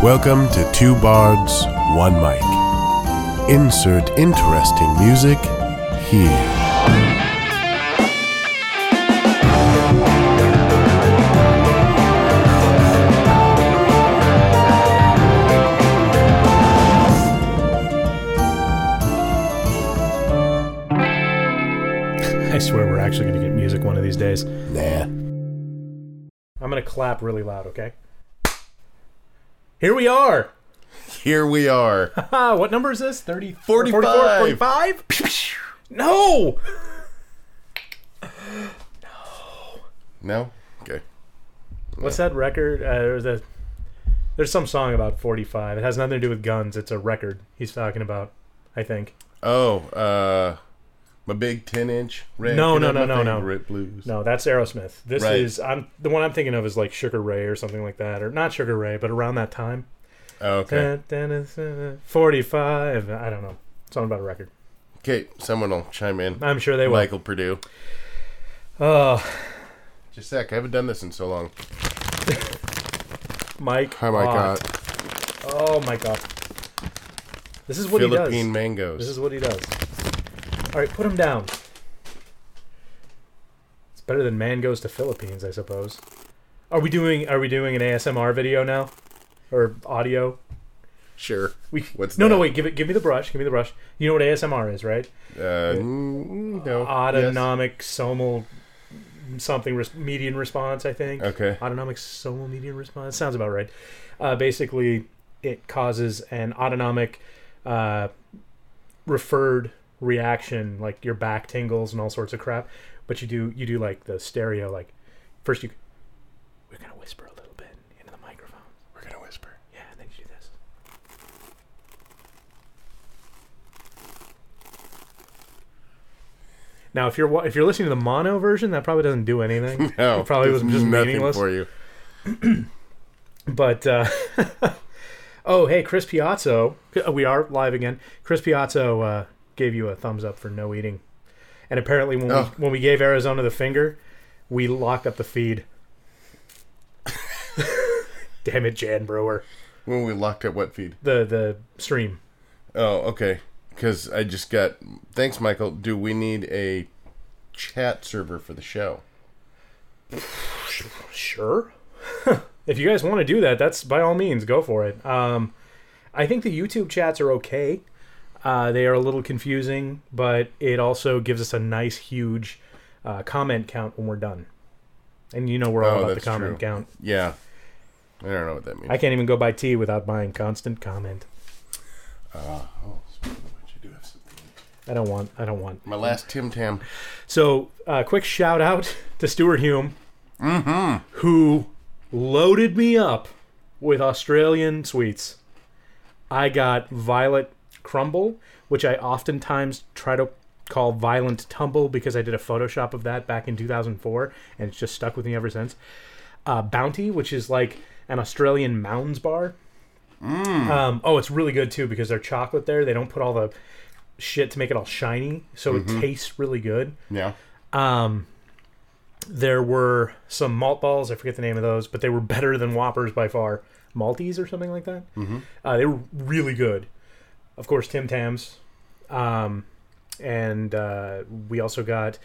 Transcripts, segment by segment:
Welcome to Two Bards, One Mic. Insert interesting music here. I swear we're actually going to get music one of these days. Nah. I'm going to clap really loud, okay? Here we are! Here we are. What number is this? 30? 45. 45? No! No? Okay. What's that record? There's some song about 45. It has nothing to do with guns. It's a record he's talking about, I think. Oh, my big 10-inch record. No. Blues. No, that's Aerosmith. This Right. is the one I'm thinking of is like Sugar Ray or something like that, or not Sugar Ray, but around that time. Oh, okay. 45. I don't know. Something about a record. Okay, someone will chime in. I'm sure they will. Michael Purdue. Oh, Just a sec. I haven't done this in so long. Mike. Hi, Mike. Ott. Oh my God. This is what he does. Philippine mangoes. This is what he does. All right, put him down. It's better than Man Goes to Philippines, I suppose. Are we doing an ASMR video now, or audio? Sure. What's no, that? Wait. Give me the brush. Give me the brush. You know what ASMR is, right? No. Autonomic somal something median response, I think. Okay. Autonomic somal median response. Sounds about right. Basically, it causes an autonomic referred reaction, like your back tingles and all sorts of crap. But you do like the stereo, like first we're gonna whisper a little bit into the microphone. We're going to whisper. Yeah, and then you do this. Now, if you're listening to the mono version, that probably doesn't do anything. No. It probably was just nothing meaningless for you. But oh, hey, Chris Piazzo, we are live again. Chris Piazzo gave you a thumbs up for no eating, and apparently when we gave Arizona the finger, we locked up the feed. Damn it, Jan Brewer. When we locked up what feed? The stream. Oh, okay. Because I just got... Thanks, Michael. Do we need a chat server for the show? Sure. If you guys want to do that, that's by all means, go for it. I think the YouTube chats are okay. They are a little confusing, but it also gives us a nice, huge comment count when we're done. And you know we're all about the comment count. Yeah. I don't know what that means. I can't even go buy tea without buying constant comment. Speaking of which, I do have something. I don't want. My last Tim Tam. So, quick shout out to Stuart Hume, who loaded me up with Australian sweets. I got Violet Crumble, which I oftentimes try to call Violent Tumble because I did a Photoshop of that back in 2004, and it's just stuck with me ever since. Bounty, which is like an Australian Mounds bar. It's really good too because they're chocolate there. They don't put all the shit to make it all shiny, so it tastes really good. Yeah. There were some malt balls. I forget the name of those, but they were better than Whoppers by far. Maltese or something like that. They were really good. Of course, Tim Tams. And we also got...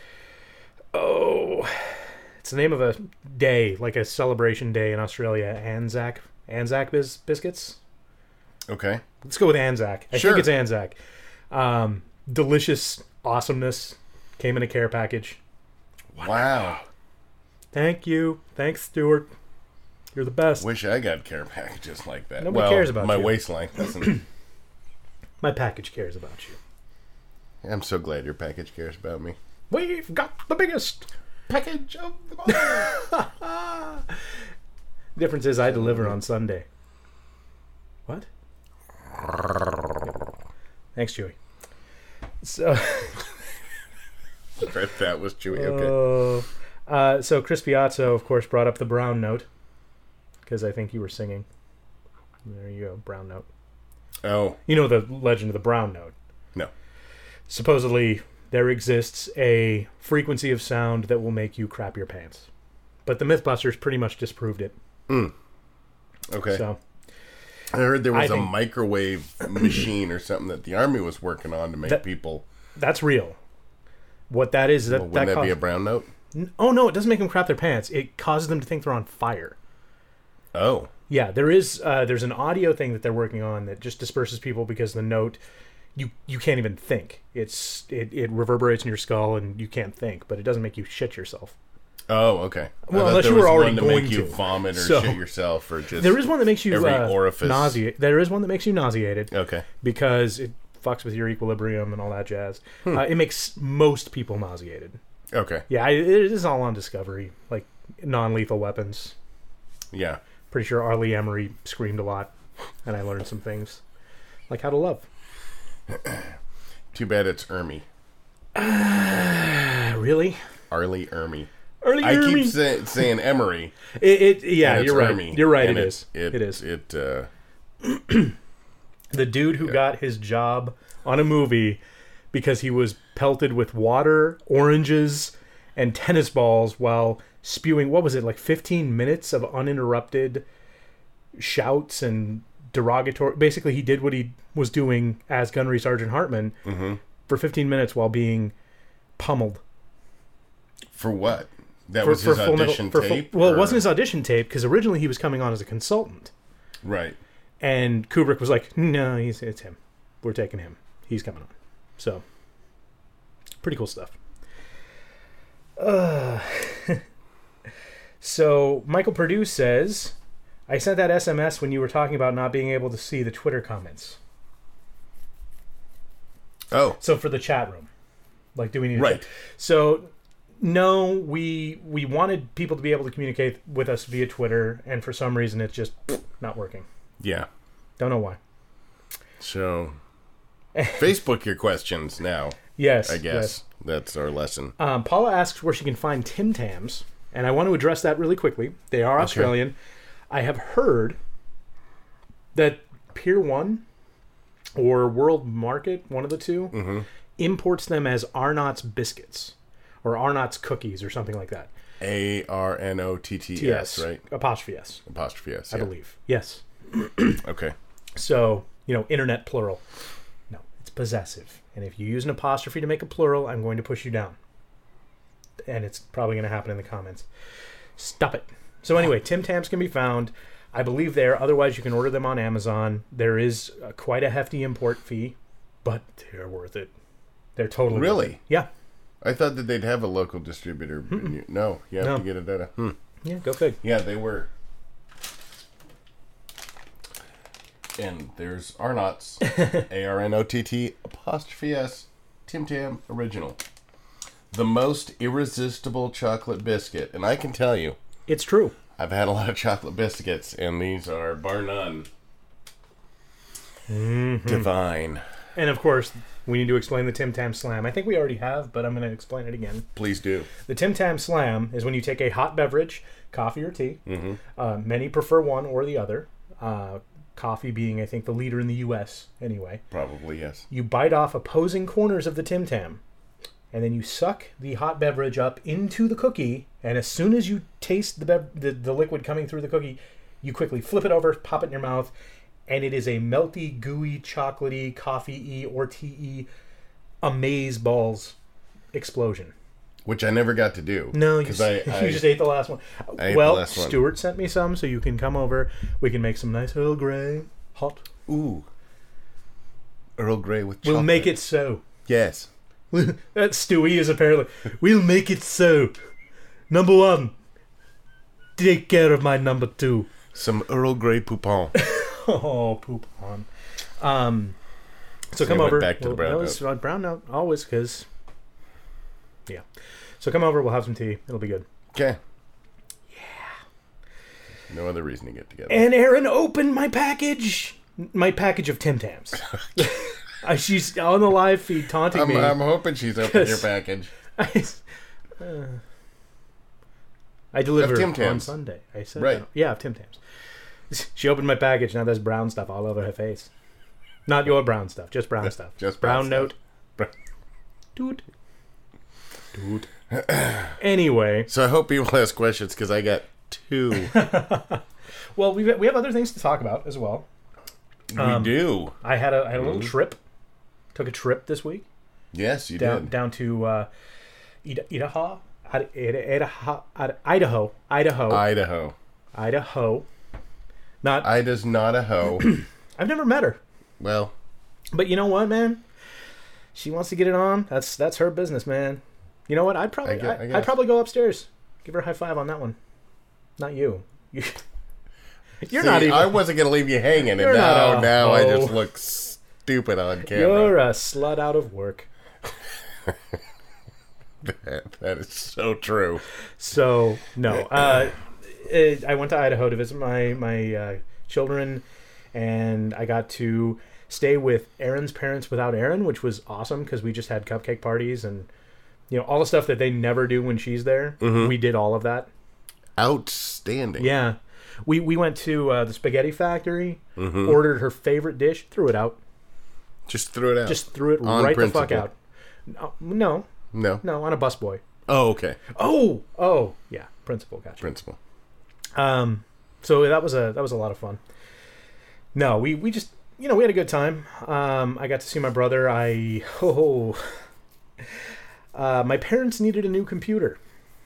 it's the name of a day, like a celebration day in Australia. Anzac biscuits. Okay. Let's go with Anzac. I Sure. think it's Anzac. Delicious awesomeness. Came in a care package. Wow. Thank you. Thanks, Stuart. You're the best. Wish I got care packages like that. Nobody cares about my you. waistline doesn't. My package cares about you. I'm so glad your package cares about me. We've got the biggest package of them all. The difference is I deliver on Sunday. What? Thanks, Chewy. So, That was Chewy. Okay. So Chris Piazzo, of course, brought up the brown note because I think you were singing. There you go, brown note. Oh. You know the legend of the brown note. No. Supposedly, there exists a frequency of sound that will make you crap your pants. But the Mythbusters pretty much disproved it. Okay. So, I heard there was a think- microwave machine or something that the army was working on to make people. That's real. What that is that Well, wouldn't that be a brown note? Oh no, it doesn't make them crap their pants. It causes them to think they're on fire. Oh, Yeah, there's an audio thing that they're working on that just disperses people because the note you can't even think. It reverberates in your skull and you can't think, but it doesn't make you shit yourself. oh, okay. I Well, thought unless there you were was already one to going make you to. vomit or So- shit yourself, or just There is one that makes you every orifice. nauseate. There is one that makes you nauseated Okay, because it fucks with your equilibrium and all that jazz. It makes most people nauseated. okay, Yeah, it is all on Discovery, like non-lethal weapons. yeah. Pretty sure Arlie Emery screamed a lot, and I learned some things, like how to love. Too bad it's Ermy. Really? Arlie Ermy. Arlie I Emery? keep saying Emery. Yeah, and it's you're right. Ermy, You're right. and It is. It is. The dude who got his job on a movie because he was pelted with water, oranges, and tennis balls while spewing, what was it, like 15 minutes of uninterrupted shouts and derogatory. Basically, he did what he was doing as Gunnery Sergeant Hartman for 15 minutes while being pummeled. For what? That was his audition tape? Well, it or- wasn't his audition tape because originally he was coming on as a consultant. Right. And Kubrick was like, no, it's him. We're taking him. He's coming on. So, pretty cool stuff. So, Michael Perdue says, I sent that SMS when you were talking about not being able to see the Twitter comments. Oh, So, for the chat room. Like, do we need to right. So, no, we wanted people to be able to communicate with us via Twitter, and for some reason it's just not working. Yeah. Don't know why. So, Facebook your questions now, Yes. I yes. guess. That's our lesson. Paula asks where she can find Tim Tams, and I want to address that really quickly. They are Australian. I have heard that Pier 1 or World Market, one of the two, imports them as Arnott's biscuits or Arnott's cookies or something like that. ARNOTTS, right? Apostrophe S, Apostrophe S. I Yeah. believe. Yes. Okay. So, internet plural. No, it's possessive. And if you use an apostrophe to make a plural, I'm going to push you down. And it's probably going to happen in the comments. Stop it. So anyway, Tim Tams can be found, I believe, there. Otherwise, you can order them on Amazon. There is quite a hefty import fee, but they're worth it. They're totally worth Really? it. Yeah. I thought that they'd have a local distributor. But no, you have No. to get it at a... Yeah, go fig. Yeah, they were. And there's Arnott's. ARNOTT apostrophe S. Tim Tam original. The most irresistible chocolate biscuit. And I can tell you, It's true. I've had a lot of chocolate biscuits, and these are, bar none, divine. And of course, we need to explain the Tim Tam Slam. I think we already have, but I'm going to explain it again. Please do. The Tim Tam Slam is when you take a hot beverage, coffee or tea. Many prefer one or the other. Coffee being, I think, the leader in the U.S. anyway. Probably, yes. You bite off opposing corners of the Tim Tam, and then you suck the hot beverage up into the cookie, and as soon as you taste the liquid coming through the cookie, you quickly flip it over, pop it in your mouth, and it is a melty, gooey, chocolatey, coffee-y or tea-y amaze balls explosion. Which I never got to do. No, you, 'cause I you just ate the last one. I ate Well, the last one. Stuart sent me some, so you can come over. We can make some nice Earl Grey, hot. Ooh. Earl Grey with chocolate. We'll make it so. Yes. That Stewie is apparently. We'll make it so. Number one, take care of my number two. Some Earl Grey poupon. Oh, poop on. So I come went over. back to the brown note. Brown note, always, because. Yeah. So come over. We'll have some tea. It'll be good. Okay. Yeah. No other reason to get together. And Erin opened my package. My package of Tim Tams. She's on the live feed taunting me. I'm hoping she's opened your package. I delivered Tim on Tams. Sunday. I said, Right. Yeah, of Tim Tams. She opened my package. Now there's brown stuff all over her face. Not your brown stuff, just brown stuff. Just brown brown note. Brown- Dude. Anyway, So I hope people ask questions because I got two. well, we have other things to talk about as well. We do. I had a little trip. Took a trip this week. Yes, you down, did. Down to Idaho. Idaho. Not Ida's not a hoe. I've never met her. Well, but you know what, man? She wants to get it on. That's her business, man. You know what? I'd probably go upstairs, give her a high five on that one. Not you. You're not even. I wasn't gonna leave you hanging, and now I just look stupid on camera. You're a slut out of work. That is so true. So no, I went to Idaho to visit my children, and I got to stay with Erin's parents without Erin, which was awesome because we just had cupcake parties and all the stuff that they never do when she's there. Mm-hmm. We did all of that. Outstanding. Yeah, we went to the spaghetti factory, mm-hmm. ordered her favorite dish, threw it out. Just threw it out. Just threw it on right principle. the fuck out. No, on a busboy. Oh, okay. Oh, yeah, principal, gotcha. Principal. So that was a lot of fun. No, we just we had a good time. I got to see my brother. My parents needed a new computer.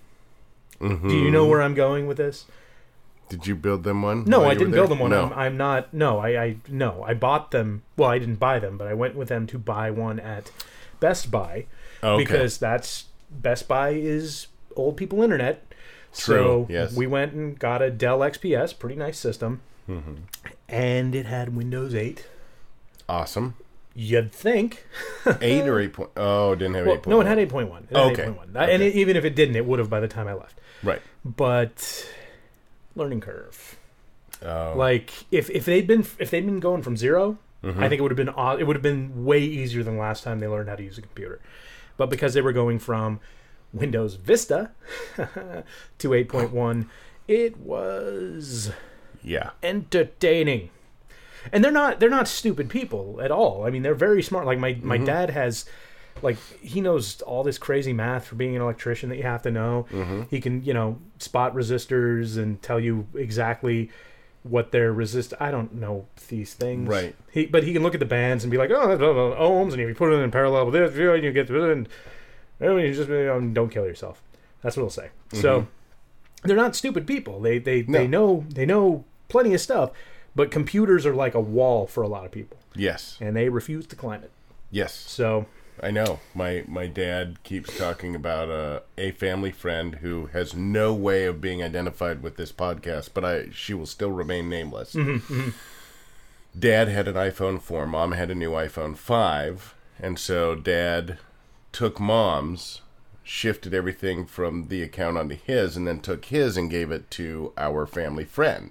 Mm-hmm. Do you know where I'm going with this? Did you build them one? No, I didn't build them one. No. I'm not. No, I bought them. Well, I didn't buy them, but I went with them to buy one at Best Buy because Best Buy is old people internet. True. So yes. we went and got a Dell XPS, pretty nice system, mm-hmm. and it had Windows 8. Awesome. You'd think 8 or 8. Oh, it didn't have 8.1. No, it had 8.1. Okay. 8.1. And even if it didn't, it would have by the time I left. Right. But learning curve. Oh. Like if they'd been going from 0, mm-hmm. I think it would have been way easier than last time they learned how to use a computer. But because they were going from Windows Vista to 8.1, it was entertaining. And they're not stupid people at all. I mean, they're very smart. Like my mm-hmm. dad has, he knows all this crazy math for being an electrician that you have to know. Mm-hmm. He can, spot resistors and tell you exactly what their I don't know these things. Right. But he can look at the bands and be like, oh, that's ohms, and if you put it in parallel with this, you get this, and you just don't kill yourself. That's what he'll say. Mm-hmm. So they're not stupid people. They know plenty of stuff. But computers are like a wall for a lot of people. Yes. And they refuse to climb it. Yes. So I know. My dad keeps talking about a family friend who has no way of being identified with this podcast, but she will still remain nameless. Mm-hmm, mm-hmm. Dad had an iPhone 4. Mom had a new iPhone 5. And so Dad took Mom's, shifted everything from the account onto his, and then took his and gave it to our family friend,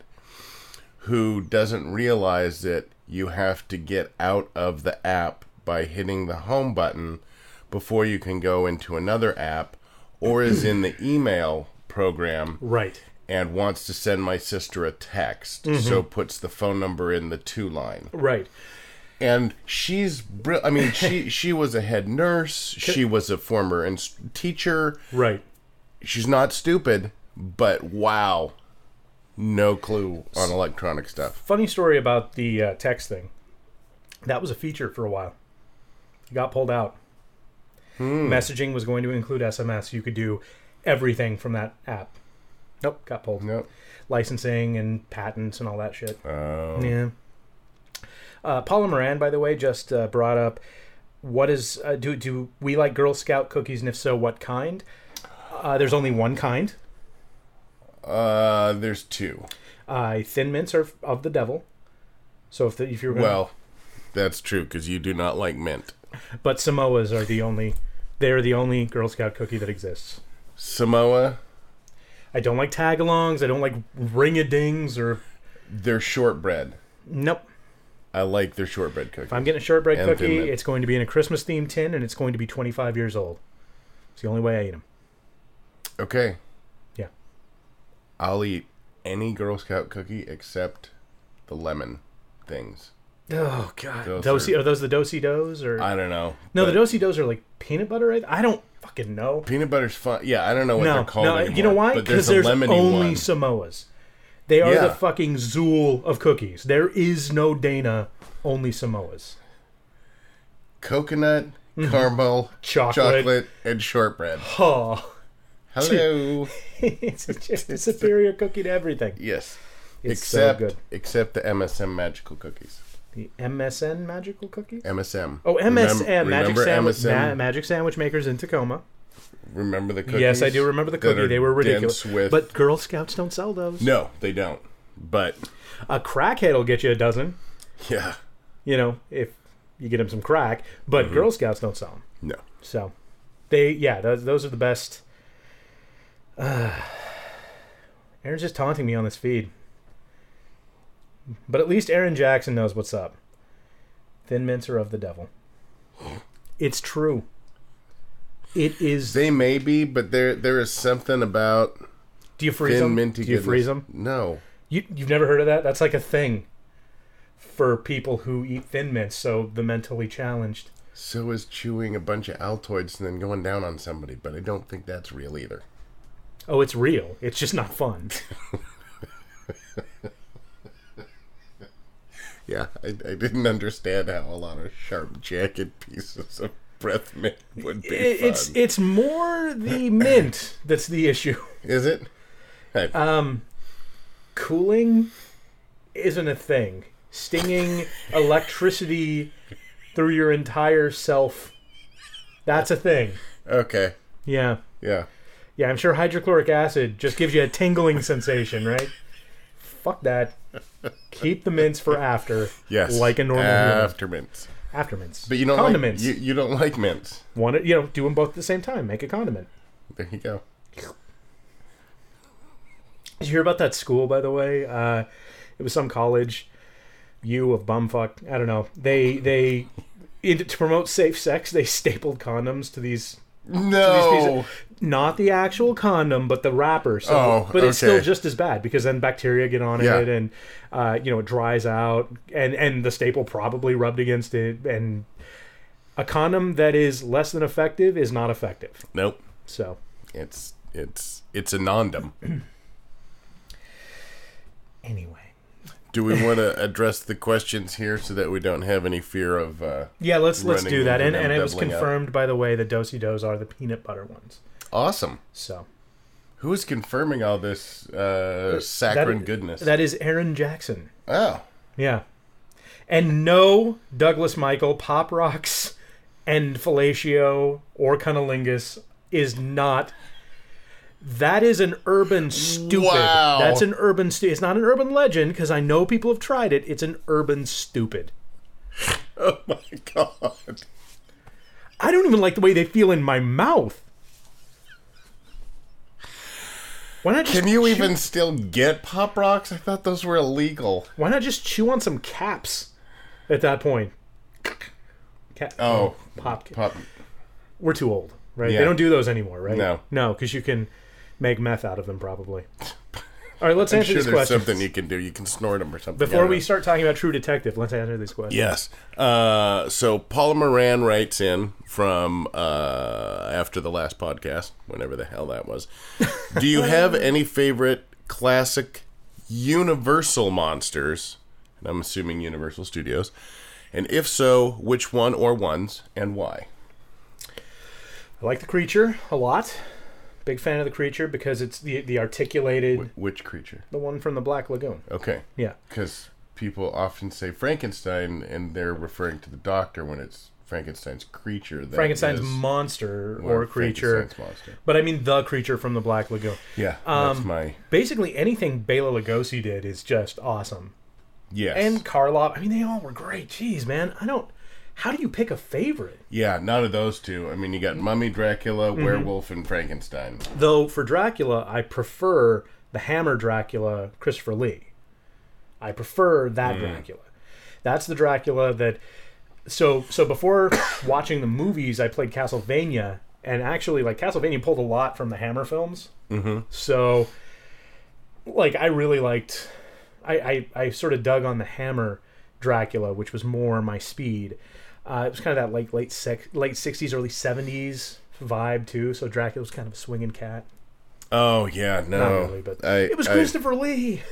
who doesn't realize that you have to get out of the app by hitting the home button before you can go into another app, or is in the email program right and wants to send my sister a text, mm-hmm. so puts the phone number in the 2 line. Right. And she's she was a head nurse, she was a former teacher. Right. She's not stupid, but wow. No clue on electronic stuff. Funny story about the text thing. That was a feature for a while. It got pulled out. Messaging was going to include SMS. You could do everything from that app. Nope, got pulled. Nope. Licensing and patents and all that shit. Oh. Yeah. Paula Moran, by the way, just brought up, what is... do we like Girl Scout cookies, and if so, what kind? There's only one kind. There's 2. Thin Mints are of the devil. So if you're gonna... Well, that's true, because you do not like mint. But Samoas are they're the only Girl Scout cookie that exists. Samoa? I don't like tagalongs. I don't like ring-a-dings or... They're shortbread. Nope. I like their shortbread cookies. If I'm getting a shortbread cookie, it's going to be in a Christmas-themed tin, and it's going to be 25 years old. It's the only way I eat them. Okay. Yeah. I'll eat any Girl Scout cookie except the lemon things. Oh, God. Are those the Do-si-dos? Or... I don't know. No, the Do-si-dos are like peanut butter, right? I don't fucking know. Peanut butter's fun. Yeah, I don't know what they're called anymore. You know why? Because there's only Samoas. They are the fucking Zool of cookies. There is no Dana only Samoas. Coconut, caramel, chocolate, and shortbread. Oh, Hello. it's just a superior cookie to everything. Yes. It's so good. Except the MSM magical cookies. The MSN magical cookies? MSM. Oh, MSM, MSM? Magic Sandwich Makers in Tacoma. Remember the cookies? Yes, I do remember the cookie. They were ridiculous. With... But Girl Scouts don't sell those. No, they don't. But a crackhead will get you a dozen. Yeah. You know, if you get him some crack. But Girl Scouts don't sell them. No. So, those are the best. Aaron's just taunting me on this feed. But at least Aaron Jackson knows what's up. Thin Mints are of the devil. It's true. It is. They may be, but there is something about. Do you freeze them? Minty Do you freeze them? No. You've never heard of that? That's like a thing for people who eat Thin Mints, so the mentally challenged. So is chewing a bunch of Altoids and then going down on somebody, but I don't think that's real either. Oh, it's real. It's just not fun. Yeah, I didn't understand how a lot of sharp jagged pieces of breath mint would be fun. It's more the mint that's the issue. Is it? Cooling isn't a thing. Stinging electricity through your entire self, that's a thing. Okay. Yeah. Yeah. Yeah, I'm sure hydrochloric acid just gives you a tingling sensation, right? Fuck that. Keep the mints for after. Yes. Like a normal after mints. After mints. But you don't condiments. You don't like mints. Do them both at the same time. Make a condiment. There you go. Did you hear about that school, by the way? It was some college. U of bumfuck. I don't know. They to promote safe sex, they stapled condoms to these. No. Not the actual condom, but the wrapper. So, but it's still just as bad because then bacteria get on it and it dries out and the staple probably rubbed against it. And a condom that is less than effective is not effective. Nope. So it's a nondom. Anyway. Do we want to address the questions here so that we don't have any fear of let's do that. And it was confirmed, by the way, that Do-si-dos are the peanut butter ones. Awesome. So, who is confirming all this saccharine goodness? That is Aaron Jackson. Oh. Yeah. And no Douglas Michael, Pop Rocks, and Fellatio, or Cunnilingus is not... That is an urban stupid. Wow. That's an urban It's not an urban legend, because I know people have tried it. It's an urban stupid. Oh my god. I don't even like the way they feel in my mouth. Why not just Can you even still get Pop Rocks? I thought those were illegal. Why not just chew on some caps at that point? Pop. We're too old, right? Yeah. They don't do those anymore, right? No, because you can make meth out of them, probably. All right, let's answer these there's questions. Something you can do. You can snort them or something. Before we start talking about True Detective, let's answer these questions. Yes. So Paula Moran writes in from after the last podcast, whenever the hell that was. Do you have any favorite classic Universal monsters? And I'm assuming Universal Studios. And if so, which one or ones and why? I like the Creature a lot. Big fan of the Creature because it's the articulated... Which creature? The one from the Black Lagoon. Okay. Yeah. Because people often say Frankenstein, and they're referring to the Doctor when it's Frankenstein's creature. Frankenstein's monster or creature. Frankenstein's monster. But I mean the creature from the Black Lagoon. Yeah, that's my... Basically, anything Bela Lugosi did is just awesome. Yes. And Karloff. I mean, they all were great. Jeez, man. How do you pick a favorite? Yeah, none of those two. I mean, you got Mummy, Dracula, Werewolf, and Frankenstein. Though, for Dracula, I prefer the Hammer Dracula, Christopher Lee. I prefer that Dracula. That's the Dracula that... So before watching the movies, I played Castlevania, and actually, Castlevania pulled a lot from the Hammer films. Mm-hmm. So, I really liked... I sort of dug on the Hammer Dracula, which was more my speed. It was kind of that late 60s, early 70s vibe too. So Dracula was kind of a swinging cat. Oh yeah, no, not really, but it was Christopher Lee.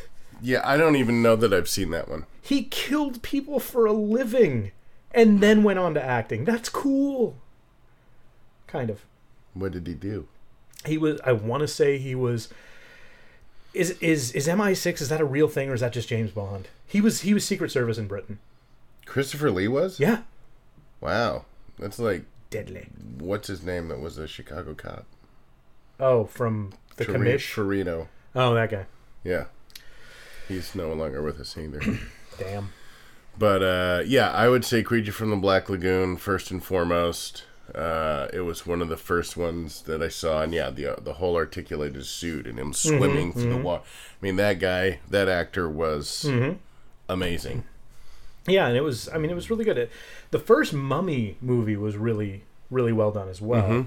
Yeah, I don't even know that I've seen that one. He killed people for a living and then went on to acting. That's cool. Kind of. What did he do? He was, I want to say he was, is MI6, is that a real thing or is that just James Bond? He was Secret Service in Britain. Christopher Lee was? Yeah. Wow. That's like, Deadly. what's his name that was a Chicago cop? Oh, from the commish? Torino. Oh, that guy. Yeah. He's no longer with us either. Damn. But, yeah, I would say Creature from the Black Lagoon, first and foremost. It was one of the first ones that I saw. And, yeah, the whole articulated suit and him swimming through the water. I mean, that guy, that actor was amazing. Yeah, and it was really good. The first Mummy movie was really, really well done as well.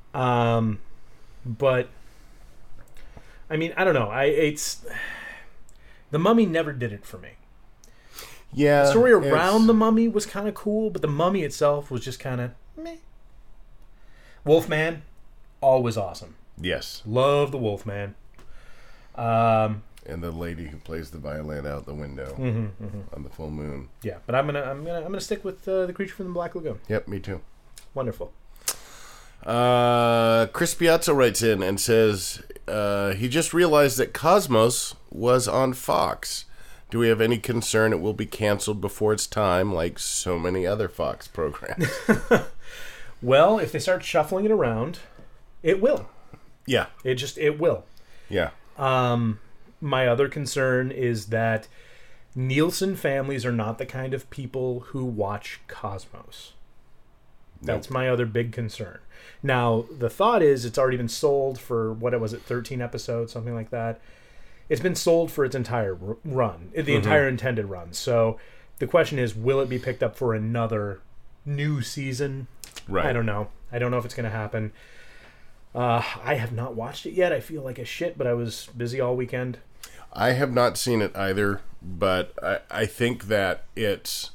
But, I mean, I don't know. The Mummy never did it for me. Yeah. The story around the Mummy was kind of cool, but the Mummy itself was just kind of meh. Wolfman, always awesome. Yes. Love the Wolfman. And the lady who plays the violin out the window on the full moon. Yeah, but I'm gonna stick with the Creature from the Black Lagoon. Yep, me too. Wonderful. Chris Piazza writes in and says he just realized that Cosmos was on Fox. Do we have any concern it will be canceled before its time, like so many other Fox programs? Well, if they start shuffling it around, it will. Yeah. It will. Yeah. My other concern is that Nielsen families are not the kind of people who watch Cosmos. That's my other big concern. Now, the thought is it's already been sold for, 13 episodes, something like that. It's been sold for its entire run, the entire intended run. So the question is, will it be picked up for another new season? Right. I don't know. I don't know if it's going to happen. I have not watched it yet. I feel like a shit, but I was busy all weekend. I have not seen it either, but I think that it's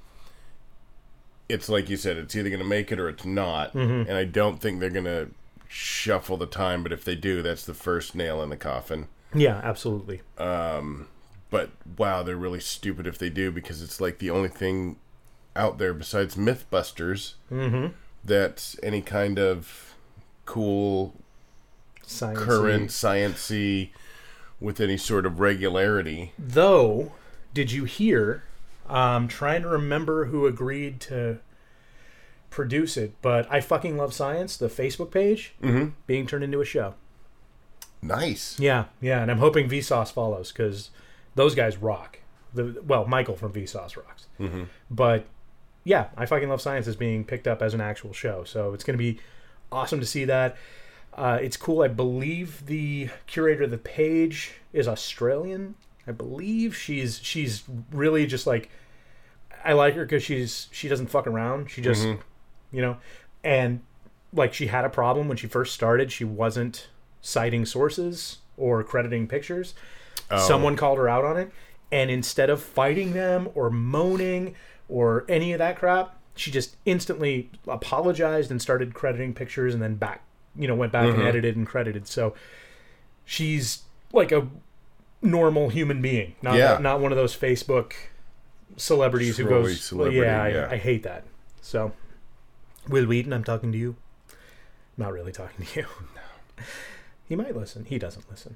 like you said, it's either going to make it or it's not. And I don't think they're going to shuffle the time, but if they do, that's the first nail in the coffin. Yeah, absolutely. But wow, they're really stupid if they do, because it's like the only thing out there besides Mythbusters that's any kind of cool, Science-y. current, science-y, with any sort of regularity. Though, did you hear, I'm trying to remember who agreed to produce it, but I Fucking Love Science, the Facebook page, being turned into a show. Nice. Yeah, and I'm hoping Vsauce follows, because those guys rock. Michael from Vsauce rocks. But, yeah, I Fucking Love Science is being picked up as an actual show, so it's going to be awesome to see that. It's cool. I believe the curator of the page is Australian. I believe she's really just like, I like her because she doesn't fuck around. She just, and like she had a problem when she first started. She wasn't citing sources or crediting pictures. Someone called her out on it, and instead of fighting them or moaning or any of that crap, she just instantly apologized and started crediting pictures, and then went back and edited and credited. So she's like a normal human being, not one of those Facebook celebrities who goes, I hate that. So, Will Wheaton, I'm talking to you. Not really talking to you. No. He might listen. He doesn't listen.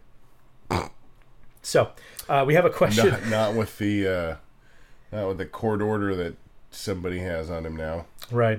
So, we have a question. Not with the court order that somebody has on him now. Right.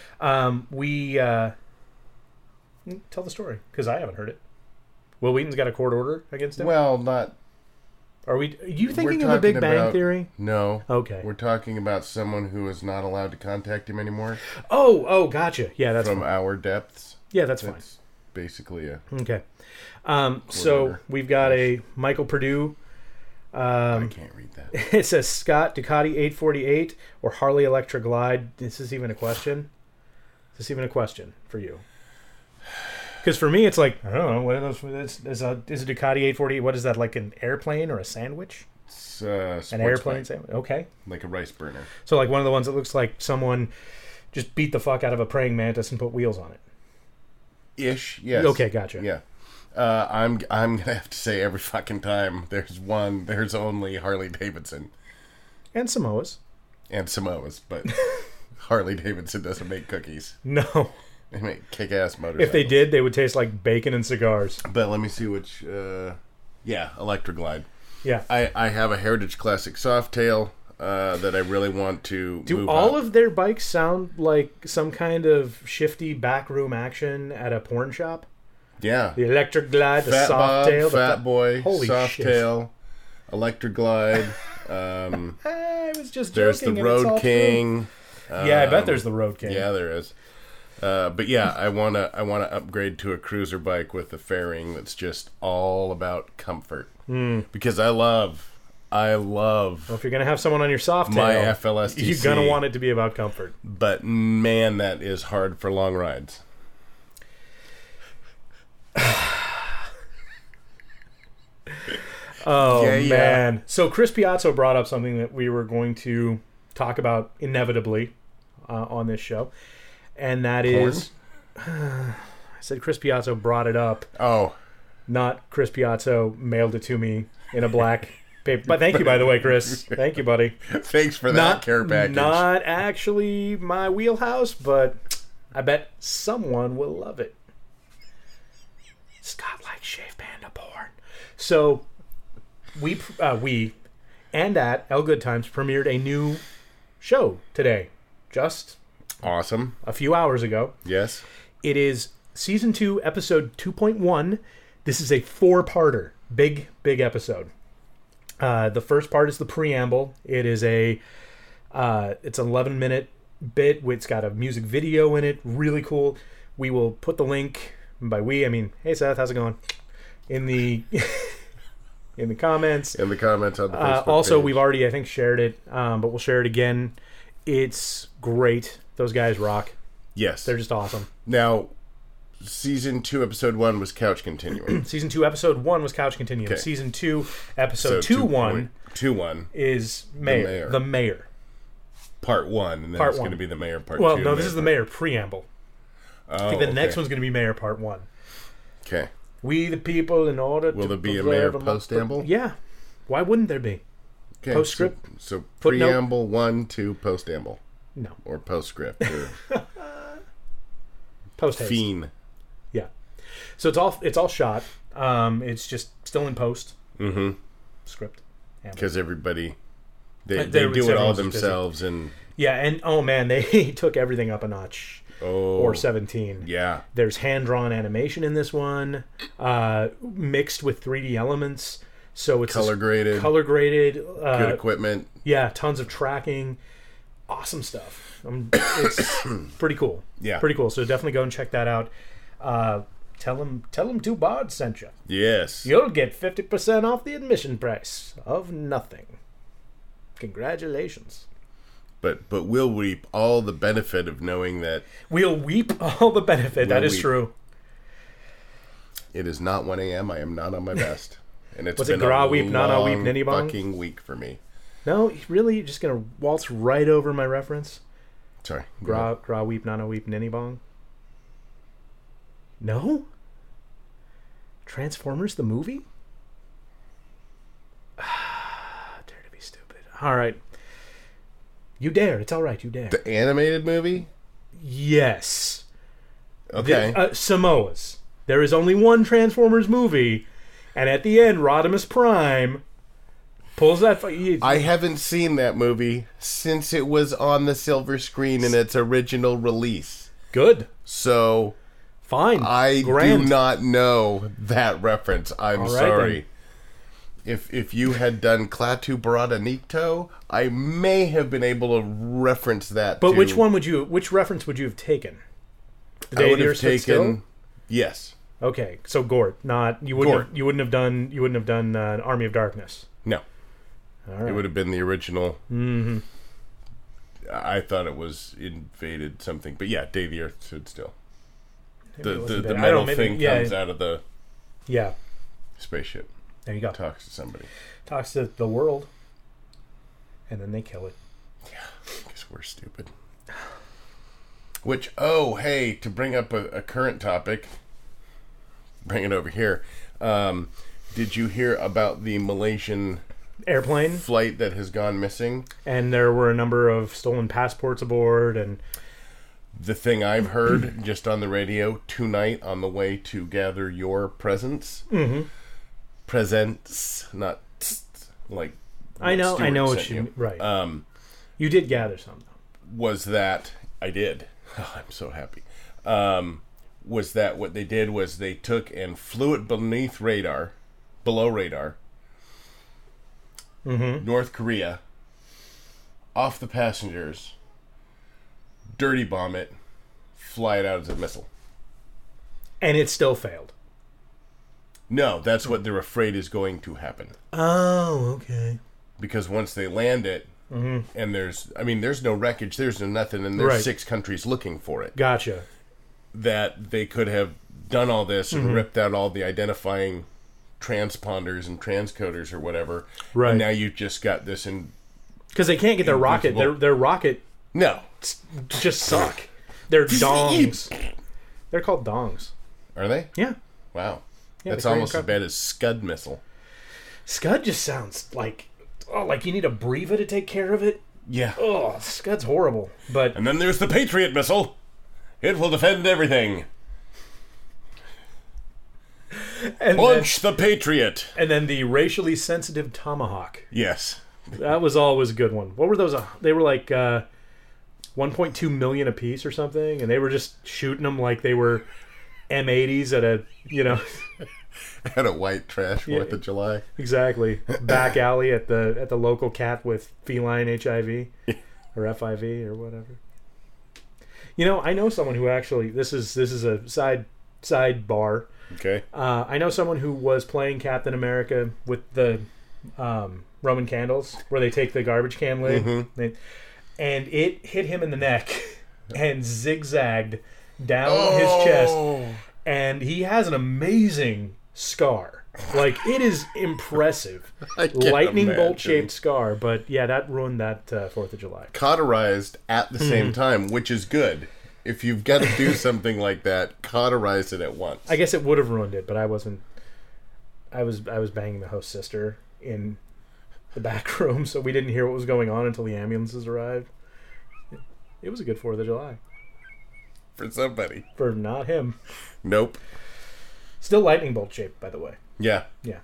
Tell the story, because I haven't heard it. Will Wheaton's got a court order against him? Well, not... Are you thinking of The Big Bang Theory? No. Okay. We're talking about someone who is not allowed to contact him anymore. Oh, gotcha. Yeah, that's from fine. our depths. Yeah, that's fine. Basically a... Okay. So we've got a Michael Purdue. I can't read that. It says Scott Ducati 848 or Harley Electra Glide. This is even a question. Is this even a question for you? Because for me, it's like, I don't know, what are those? Is a Ducati 848, what is that, like an airplane or a sandwich? It's an airplane sandwich. Okay. Like a rice burner. So like one of the ones that looks like someone just beat the fuck out of a praying mantis and put wheels on it. Ish, yes. Okay, gotcha. Yeah. I'm gonna have to say every fucking time there's only Harley Davidson And Samoas. and Samoas, but Harley Davidson doesn't make cookies. No. They make kick-ass motorcycles. If they did, they would taste like bacon and cigars. But let me see which. Yeah, Electroglide. Yeah. I have a Heritage Classic Softail that I really want to Do move all up. of their bikes sound like some kind of shifty backroom action at a porn shop? Yeah. The Electric Glide, the Fat Bob, Softail, Fat Boy, Holy Softail, Electroglide. I was just There's joking. the and it's all Road true. King. Yeah, I bet there's the Road King. Yeah, there is. But yeah, I wanna upgrade to a cruiser bike with a fairing that's just all about comfort. Because I love Well, if you're going to have someone on your Softail, my FLSTC. you're going to want it to be about comfort. But man, that is hard for long rides. Oh, Yeah. man. So Chris Piazza brought up something that we were going to talk about inevitably on this show. And that is... I said Chris Piazza brought it up, Oh, not Chris Piazza mailed it to me in a black paper. But thank you, by the way, Chris. Thank you, buddy. thanks for that care package. Not actually my wheelhouse, but I bet someone will love it. Scott likes Shave Panda porn. So we and at El Good Times premiered a new show today, just Awesome. a few hours ago. Yes. It is season 2, episode 2.1. This is a 4-parter, big episode. The first part is the preamble. It is it's an 11-minute bit. It's got a music video in it. Really cool. We will put the link, and by we I mean, hey Seth, how's it going? In the in the comments. In the comments on the Facebook Also, page. we've already I think shared it, but we'll share it again. It's great. Those guys rock. Yes. They're just awesome. Now, season 2, episode 1 was Couch Continuing. Season 2, episode 1 was Couch Continuum. Okay. Season 2, episode 2.1 2.1 is Mayor. The Mayor. Part 1, and then Part it's going to one. be the Mayor Part 2. Well, no, this is the Mayor preamble. Oh, I think the next okay. one's going to be Mayor Part 1. Okay. We the people in order Will to... there be a preserve Mayor postamble? Yeah. Why wouldn't there be? Okay. Postscript? So Footnote? preamble 1 to postamble. No. Or postscript. Or Post-haste. fiend. Yeah. So it's all shot. It's just still in post. Mm-hmm. Script. Amble. Because everybody... They Everyone's do it all just busy. themselves and... Yeah, and oh man, they took everything up a notch. Oh. Or 17. Yeah. There's hand-drawn animation in this one, mixed with 3D elements. So it's Color graded. color graded. Good equipment. Yeah, tons of tracking. Awesome stuff. It's pretty cool. Yeah. Pretty cool. So definitely go and check that out. Tell them 2 Bards sent you. Yes. You'll get 50% off the admission price of nothing. Congratulations. But we'll reap all the benefit of knowing that We'll weep all the benefit. That We'll is weep. true. it is not 1 a.m. I am not on my best. And it's Was it been Gra a weep, Nana weep, long Ninny bong? fucking week for me. No, really? You're just going to waltz right over my reference? Sorry. Gra weep, Nana weep, Ninny bong? No? Transformers the movie? Dare to be stupid. All right. You dare. It's all right. You dare. The animated movie? Yes. Okay. Samoas. There is only one Transformers movie, and at the end, Rodimus Prime pulls that... I haven't seen that movie since it was on the silver screen in its original release. Good. So Fine. I Grand. do not know that reference. I'm All right, sorry. If you had done Klaatu Barada Nikto, I may have been able to reference that. But to, which reference would you have taken? The I Day would the have Earth Stood Still? taken. Yes. Okay, so Gort, not you wouldn't have done Army of Darkness. No. All right. It would have been the original. Mm-hmm. I thought it was invaded something, but yeah, Day the Earth Stood Still. Maybe it The wasn't the that. I metal don't know, maybe- thing yeah, comes out of the Yeah, spaceship, there you go. talks to somebody. Talks to the world, and then they kill it. Because we're stupid. Which, oh, hey, to bring up a current topic, bring it over here. Did you hear about the Malaysian Airplane, flight that has gone missing? and there were a number of stolen passports aboard, and The thing I've heard just on the radio tonight on the way to gather your presents. Presents, not like I know Stuart what sent you right. You did gather some, though. Was that I did. Oh, I'm so happy. Was that what they did was they took and flew it below radar, North Korea, off the passengers, dirty bomb it, fly it out as a missile. And it still failed. No, that's what they're afraid is going to happen. Oh, okay. Because once they land it, and there's no wreckage, there's no nothing, and there's Right. 6 countries looking for it. Gotcha. That they could have done all this and ripped out all the identifying transponders and transcoders or whatever. Right. And now you've just got this in... Because they can't get their rocket. Invisible. Their rocket No. just suck. They're dongs. They're called dongs. Are they? Yeah. Wow. Yeah, That's the Korean almost as cup- bad as Scud missile. Scud just sounds like you need a Breva to take care of it. Yeah. Oh, Scud's horrible. But And then there's the Patriot missile. It will defend everything. Launch the Patriot. And then the racially sensitive Tomahawk. Yes. That was always a good one. What were those? They were like 1.2 million a piece or something, and they were just shooting them like they were M80s at a, Had a white trash 4th of July. exactly back alley at the local cat with feline HIV or FIV or whatever. I know someone who actually this is a sidebar. Okay. I know someone who was playing Captain America with the Roman candles, where they take the garbage can lid, and it hit him in the neck and zigzagged down his chest, and he has an amazing scar. Like, it is impressive. I can't Lightning imagine. bolt shaped scar, but yeah, that ruined that 4th of July. Cauterized at the same time, which is good. If you've got to do something like that, cauterize it at once. I guess it would have ruined it, but I wasn't. I was banging the host's sister in the back room, so we didn't hear what was going on until the ambulances arrived. It was a good 4th of July. For somebody. For not him. Nope. Still lightning bolt shaped, by the way. Yeah. Yeah.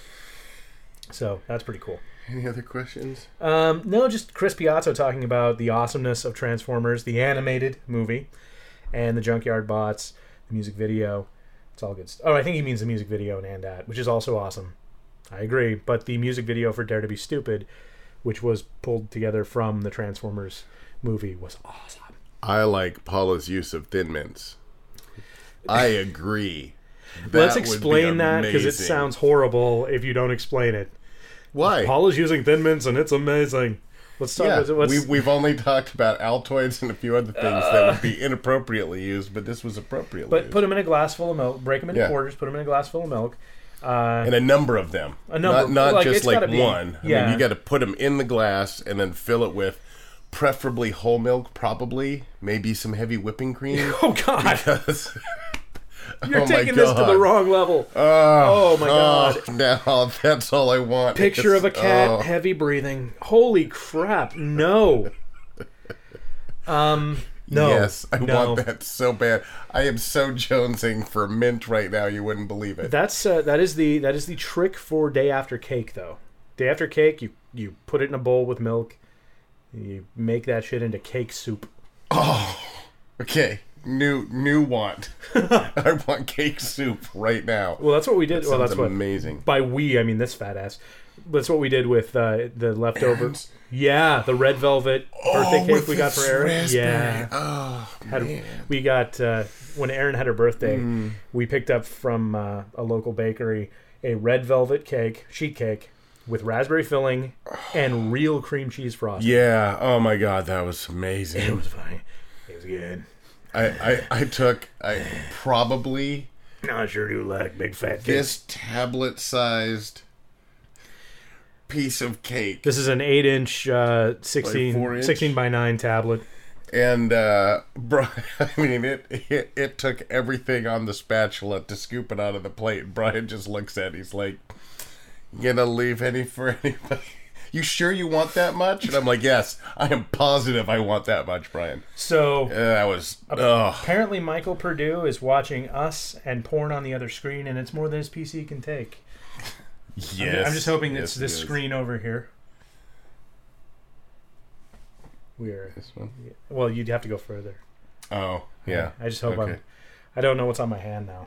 So that's pretty cool. Any other questions? No, just Chris Piazza talking about the awesomeness of Transformers, the animated movie, and the Junkyard Bots, the music video. It's all good stuff. Oh, I think he means the music video and AND-AT, which is also awesome. I agree. But the music video for Dare to Be Stupid, which was pulled together from the Transformers movie, was awesome. I like Paula's use of Thin Mints. I agree. Let's That would be explain that, because it amazing. sounds horrible if you don't explain it. Why? Paula's using Thin Mints, and it's amazing. Let's talk Yeah, about we've only talked about Altoids and a few other things that would be inappropriately used, but this was appropriately But used. put them in a glass full of milk, break them into Yeah. quarters, put them in a glass full of milk. And a number of them. A number. Not Like, just it's like gotta be- one. I yeah. mean, you got to put them in the glass and then fill it with preferably whole milk, probably. Maybe some heavy whipping cream. Oh, God. Because... You're Oh my taking this to the God. wrong level. Oh my God. Now that's all I want. Picture of a cat, Oh. heavy breathing. Holy crap. No. No. Yes, I No. want that so bad. I am so jonesing for mint right now. You wouldn't believe it. That is the trick for day after cake, though. Day after cake, you put it in a bowl with milk. You make that shit into cake soup. Okay, new want. I want cake soup right now. Well, that's what we did. Well, Sounds that's what. amazing. By we, I mean this fat ass. That's what we did with the leftover. Aaron's? Yeah, the red velvet birthday cake with we got for the Erin. raspberry. Yeah, Oh, man. we got when Erin had her birthday. We picked up from a local bakery a red velvet cake, sheet cake, with raspberry filling and real cream cheese frosting. Yeah. Oh my God, that was It amazing. was fine. It was good. I probably I sure do like big fat cake. this tablet-sized piece of cake. This is an 8-inch, 16, 4 inch? 16 by 9 tablet. And Brian, I mean, it took everything on the spatula to scoop it out of the plate. Brian just looks at it. He's like, "You gonna leave any for anybody? You sure you want that much?" And I'm like, "Yes, I am positive I want that much, Brian." So That was apparently Michael Purdue is watching us and porn on the other screen, and it's more than his PC can take. yes. I'm just hoping it's Yes, this it is. screen over here. We're This one. well, you'd have to go further. Oh, yeah. I just hope Okay. I don't know what's on my hand now.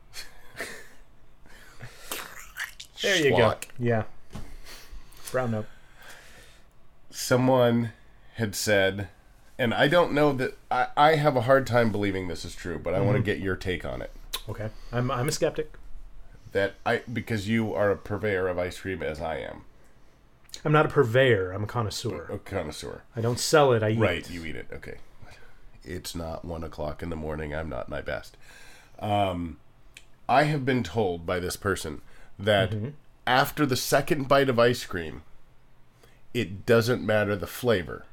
There you go. Schlock. Yeah. Brown note. Someone had said, and I don't know that I have a hard time believing this is true, but I want to get your take on it. Okay. I'm a skeptic. Because you are a purveyor of ice cream as I am, I'm not a purveyor. I'm a connoisseur. a connoisseur. I don't sell it. I eat Right, it. you eat it. Okay, it's not 1:00 in the morning. I'm not my best. I have been told by this person that after the second bite of ice cream, it doesn't matter the flavor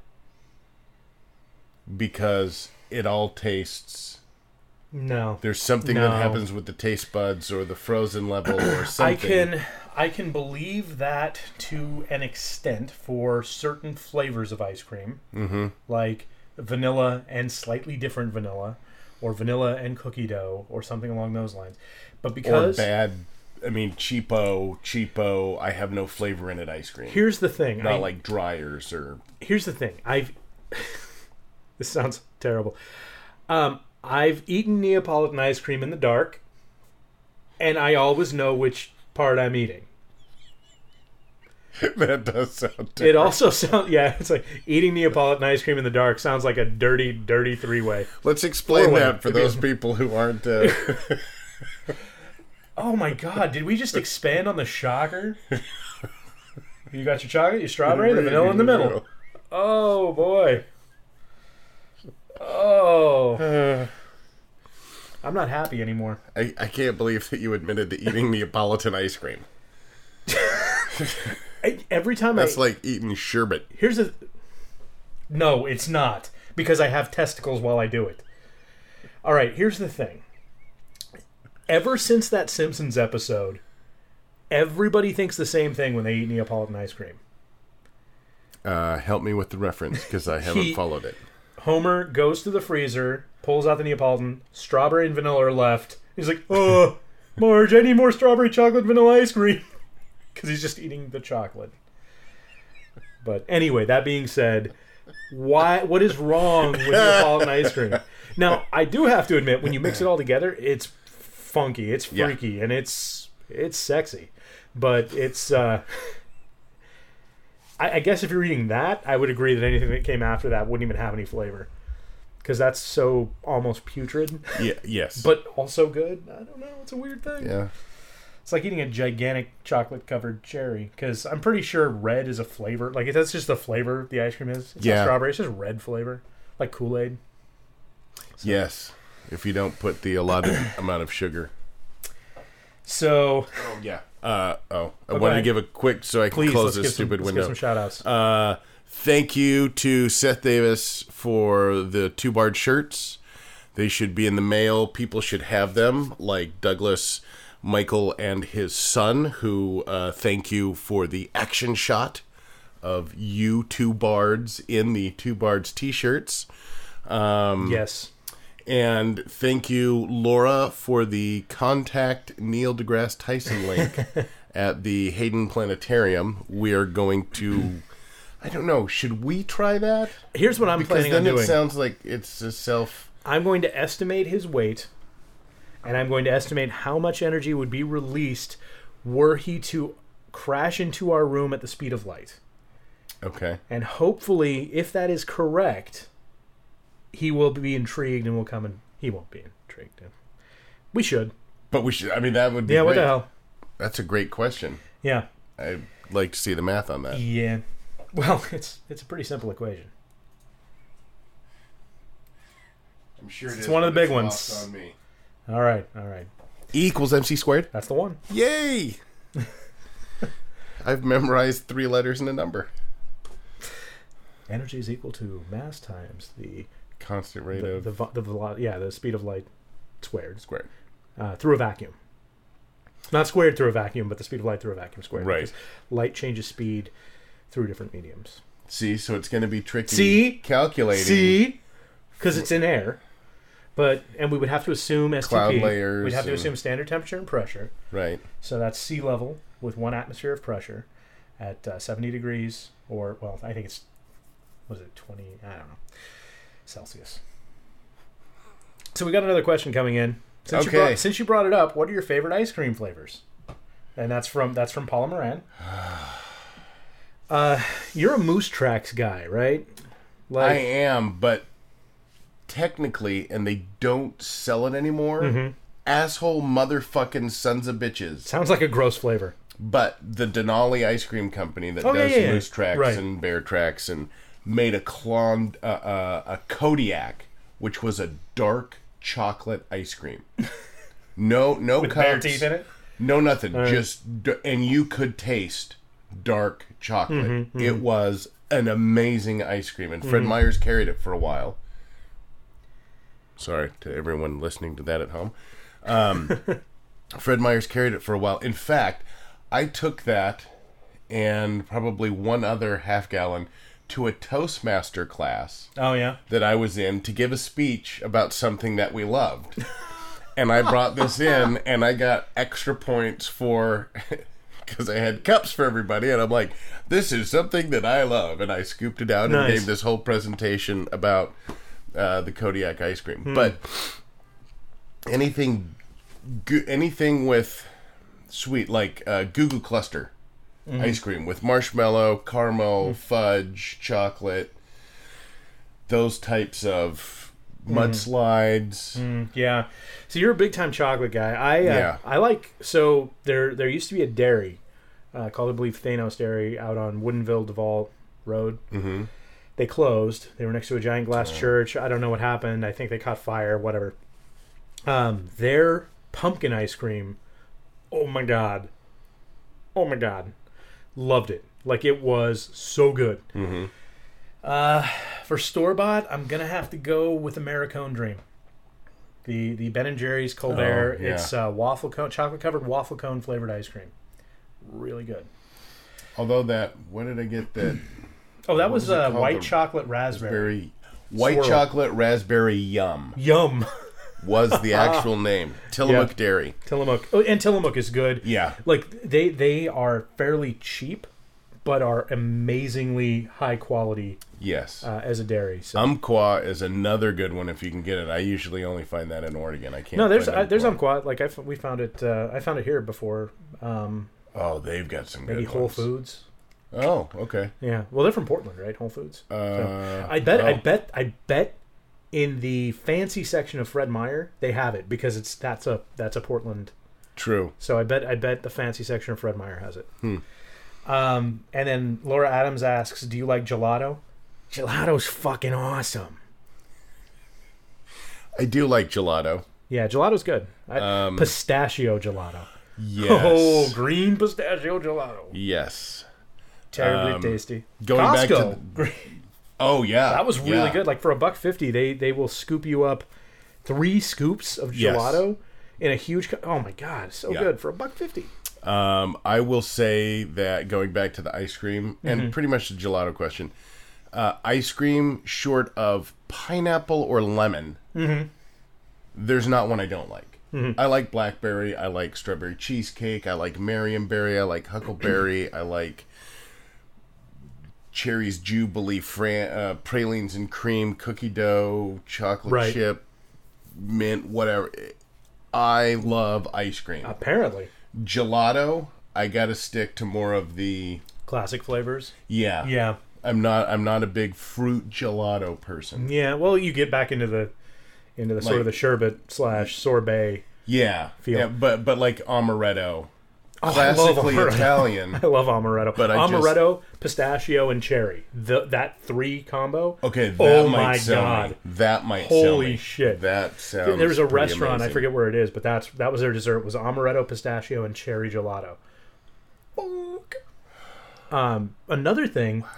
because it all tastes. No. There's something No. that happens with the taste buds or the frozen level or something. I can believe that to an extent for certain flavors of ice cream, like vanilla and slightly different vanilla, or vanilla and cookie dough, or something along those lines. But Or because bad, I mean, cheapo, I have no flavor in it ice cream. here's the thing, Not like Dryers or... here's the thing. This sounds terrible. I've eaten Neapolitan ice cream in the dark, and I always know which part I'm eating. That does sound It terrible. also sounds, yeah, it's like eating Neapolitan ice cream in the dark sounds like a dirty, dirty three-way. Let's explain Four-way. that for those people who aren't... Oh my god, did we just expand on the shocker? You got your chocolate, your strawberry, the vanilla in the middle. Oh boy. Oh. I'm not happy anymore. I can't believe that you admitted to eating Neapolitan ice cream. Every time That's like eating sherbet. Here's a... No, it's not. Because I have testicles while I do it. Alright, here's the thing. Ever since that Simpsons episode, everybody thinks the same thing when they eat Neapolitan ice cream. Help me with the reference, because I haven't followed it. Homer goes to the freezer, pulls out the Neapolitan, strawberry and vanilla are left. He's like, "Oh, Marge, I need more strawberry chocolate vanilla ice cream." Because he's just eating the chocolate. But anyway, that being said, what is wrong with Neapolitan ice cream? Now, I do have to admit, when you mix it all together, it's funky, it's freaky, and it's sexy. But it's... I guess if you're eating that, I would agree that anything that came after that wouldn't even have any flavor. Because that's so almost putrid. Yeah, yes. But also good. I don't know. It's a weird thing. Yeah. It's like eating a gigantic chocolate-covered cherry. Because I'm pretty sure red is a flavor. Like, that's just the flavor the ice cream is. It's not strawberry. It's just red flavor. Like Kool-Aid. So. Yes. If you don't put the allotted amount of sugar. So... Oh, yeah. I wanted to give a quick, so I can close this stupid window. Let's give some shout-outs. Thank you to Seth Davis for the 2-Bard shirts. They should be in the mail. People should have them, like Douglas, Michael, and his son, who thank you for the action shot of you 2 bards in the 2 bards t-shirts. Yes. And thank you, Laura, for the contact Neil deGrasse Tyson link at the Hayden Planetarium. We are going to... I don't know. Should we try that? Here's what I'm planning on doing. Because then it sounds like it's a self... I'm going to estimate his weight, and I'm going to estimate how much energy would be released were he to crash into our room at the speed of light. Okay. And hopefully, if that is correct, he will be intrigued and will come and... He won't be intrigued. We should. But we should... I mean, that would be Yeah, great. what the hell? That's a great question. Yeah. I'd like to see the math on that. Yeah. Well, it's a pretty simple equation. I'm sure it It's is, one of but the big it's ones. lost on me. All right. E equals MC squared. That's the one. Yay! I've memorized 3 letters and a number. Energy is equal to mass times the constant rate the, of the speed of light squared squared. Through a vacuum. Not squared through a vacuum, but the speed of light through a vacuum squared. Right. Because light changes speed through different mediums. See, so it's going to be tricky. See? Calculating. See? Because it's in air. And we would have to assume STP. Cloud layers. We'd have to assume standard temperature and pressure. Right. So that's sea level with 1 atmosphere of pressure at 70 degrees, or, well, I think it's, was it 20? I don't know. Celsius. So we got another question coming in. Since you brought it up, what are your favorite ice cream flavors? And that's from Paula Moran. You're a Moose Tracks guy, right? I am, but technically, and they don't sell it anymore. Asshole motherfucking sons of bitches. Sounds like a gross flavor. But the Denali Ice Cream Company that does Moose Tracks and Bear Tracks and made a Kodiak, which was a dark chocolate ice cream. No with cups. Bear teeth in it? No nothing. And you could taste dark chocolate. It was an amazing ice cream. And Fred Meyers carried it for a while. Sorry to everyone listening to that at home. Fred Meyers carried it for a while. In fact, I took that and probably one other half gallon to a Toastmaster class. Oh, yeah? That I was in to give a speech about something that we loved. And I brought this in and I got extra points for... because I had cups for everybody, and I'm like, this is something that I love. And I scooped it out and gave this whole presentation about the Kodiak ice cream. But anything with sweet, like Goo Goo Cluster ice cream with marshmallow, caramel, fudge, chocolate, those types of mudslides. Yeah. So you're a big time chocolate guy. I like, so there used to be a dairy called, I believe, Thanos Dairy out on Woodinville Duval Road. They closed. They were next to a giant glass church. I don't know what happened. I think they caught fire, whatever. Their pumpkin ice cream, oh my god, loved it. Like, it was so good. For store-bought, I'm gonna have to go with Americone Dream. The Ben & Jerry's Colbert. It's waffle cone, chocolate covered waffle cone flavored ice cream. Really good. Although what did I get that? Oh, that was white chocolate raspberry. White swirl. chocolate raspberry yum. Yum. Was the actual name. Tillamook Dairy. Tillamook. Oh, and Tillamook is good. Yeah. Like, they are fairly cheap, but are amazingly high quality. Yes. As a dairy. So. Umpqua is another good one if you can get it. I usually only find that in Oregon. I can't. No, there's Umpqua. Like, we found it. I found it here before. They've got some good maybe Whole ones. Foods. Oh, okay. Yeah. Well, they're from Portland, right? Whole Foods. I bet in the fancy section of Fred Meyer they have it because that's a Portland. True. So I bet the fancy section of Fred Meyer has it. And then Laura Adams asks, "Do you like gelato?" Gelato's fucking awesome. I do like gelato. Yeah, gelato's good. Pistachio gelato. Yes. Oh, green pistachio gelato. Yes. Terribly tasty. Going Costco. back to oh yeah, that was really good. Like, for $1.50, they will scoop you up 3 scoops of gelato in a huge. Oh my god, so good for $1.50. I will say that going back to the ice cream and pretty much the gelato question, ice cream short of pineapple or lemon, there's not one I don't like. I like blackberry. I like strawberry cheesecake. I like Marionberry. I like huckleberry. I like Cherry's Jubilee, pralines and cream, cookie dough, chocolate chip, mint, whatever. I love ice cream. Apparently. Gelato, I gotta stick to more of the classic flavors. Yeah. Yeah. I'm not a big fruit gelato person. Yeah, well, you get back into the sort of the sherbet / sorbet. Yeah. Feel. Yeah, but like amaretto. Oh, Classically Italian. I love amaretto. But amaretto, pistachio, and cherry. That 3 combo. Okay, that might my sell god. me. That might sell me. Holy shit. That sounds There was a pretty restaurant, amazing. I forget where it is, but that was their dessert. It was amaretto, pistachio, and cherry gelato. Another thing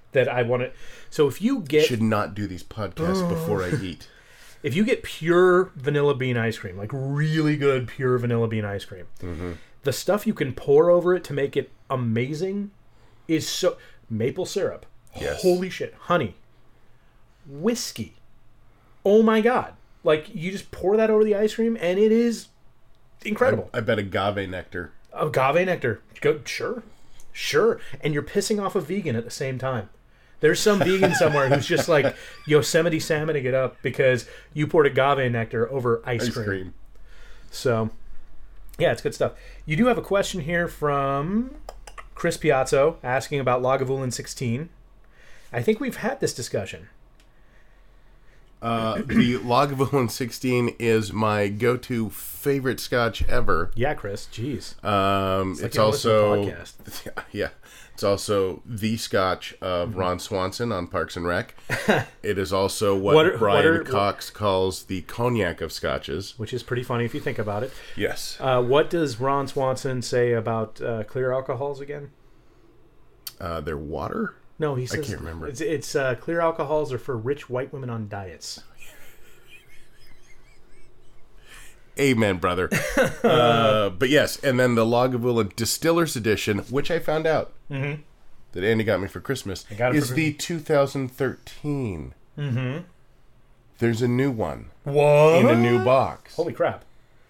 that I want to. So if you get Should not do these podcasts before I eat. if you get pure vanilla bean ice cream, like really good pure vanilla bean ice cream, the stuff you can pour over it to make it amazing is so maple syrup. Yes. Holy shit, honey, whiskey. Oh my god! Like you just pour that over the ice cream, and it is incredible. I bet agave nectar. Agave nectar. Go, sure. And you're pissing off a vegan at the same time. There's some vegan somewhere who's just like Yosemite salmoning it up because you poured agave nectar over ice cream. So, yeah, it's good stuff. You do have a question here from Chris Piazzo asking about Lagavulin 16. I think we've had this discussion. The Lagavulin 16 is my go-to favorite scotch ever. Yeah, Chris. Jeez. It's you're also listening to a podcast. yeah, it's also the scotch of Ron Swanson on Parks and Rec. It is also what Brian Cox calls the cognac of scotches, Which is pretty funny if you think about it. Yes. What does Ron Swanson say about clear alcohols again? Their water. No, he says can't remember. It's clear alcohols are for rich white women on diets. Amen, brother. But yes, and then the Lagavulin Distillers Edition, which I found out that Andy got me for Christmas, is the 2013. Mm-hmm. There's a new one. What? In a new box. Holy crap.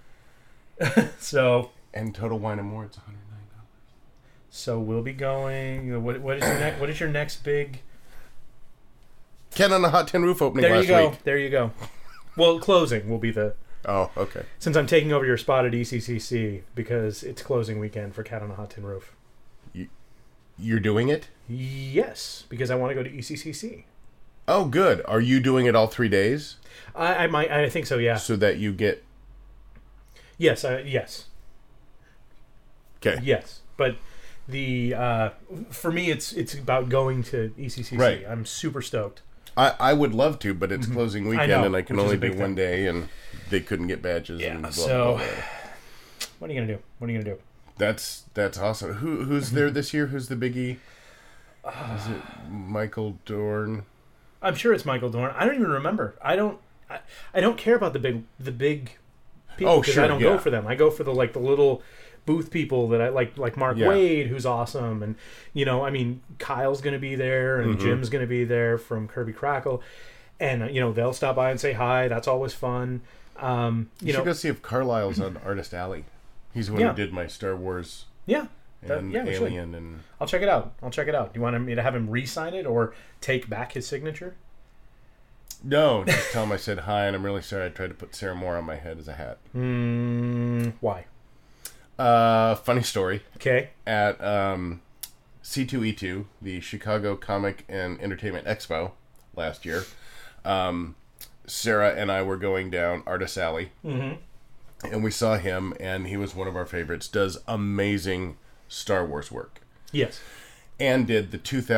So... And Total Wine & More, it's $109. So we'll be going... What is your next big... Ken on the Hot Tin Roof opening last week. There you go. Well, closing will be the... Oh, okay. Since I'm taking over your spot at ECCC because it's closing weekend for Cat on a Hot Tin Roof. You're doing it? Yes, because I want to go to ECCC. Oh, good. Are you doing it all 3 days? I might. I think so. Yeah. So that you get... Yes. Yes. Okay. Yes, but the for me, it's about going to ECCC. Right. I'm super stoked. I would love to, but it's closing weekend, know, and I can which is only a big do one day, and they couldn't get badges. Yeah. And blah, So, blah, blah. what are you gonna do? That's awesome. Who's there this year? Who's the biggie? Is it Michael Dorn? I'm sure it's Michael Dorn. I don't even remember. I don't care about the big people Oh, because sure, I don't yeah. go for them. I go for the little booth people that I like Mark Yeah. Wade, who's awesome, and I mean Kyle's going to be there and Jim's going to be there from Kirby Crackle, and they'll stop by and say hi. That's always fun. You should go see if Carlisle's on Artist Alley. He's the one Yeah. who did my Star Wars Yeah. and we should. Alien and I'll check it out. Do you want me to have him re-sign it or take back his signature? no, just tell him I said hi and I'm really sorry I tried to put Sarah Moore on my head as a hat. Why? Funny story. Okay. At C2E2, the Chicago Comic and Entertainment Expo last year, Sarah and I were going down Artist Alley, and we saw him, and he was one of our favorites. Does amazing Star Wars work, Yes. and did the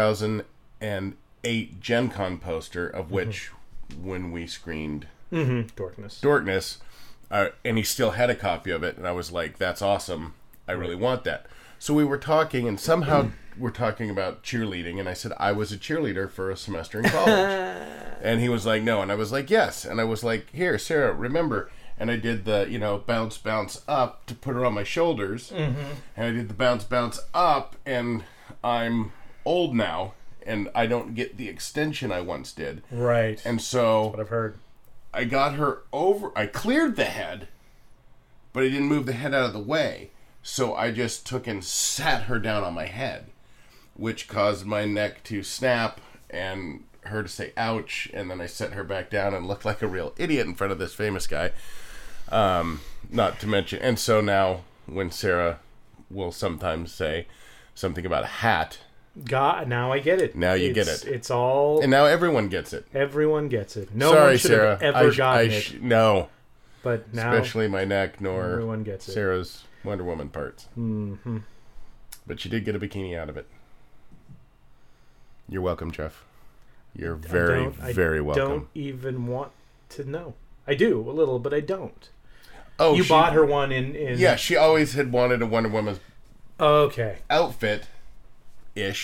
2008 Gen Con poster, of which, when we screened Dorkness. and he still had a copy of it, and I was like, that's awesome. I really want that. So we were talking, and somehow we're talking about cheerleading, and I said, I was a cheerleader for a semester in college. And he was like, no. And I was like, yes. And I was like, here, Sarah, remember. And I did the, bounce, bounce up to put her on my shoulders. And I did the bounce, bounce up, and I'm old now, and I don't get the extension I once did. Right. And so... what I've heard. I got her over. I cleared the head, but I didn't move the head out of the way. So I just took and sat her down on my head, which caused my neck to snap and her to say ouch. And then I set her back down and looked like a real idiot in front of this famous guy. Not to mention. And so now when Sarah will sometimes say something about a hat, God, now I get it. Now you get it. It's all... and now everyone gets it. everyone gets it. No Sorry, one should Sarah. have ever gotten it. No. But now Especially my neck, nor everyone gets it. Sarah's Wonder Woman parts. Mm-hmm. But she did get a bikini out of it. You're welcome, Jeff. You're very welcome. I don't even want to know. I do, a little, but I don't. Oh, you bought her one in... Yeah, she always had wanted a Wonder Woman Okay. outfit-ish.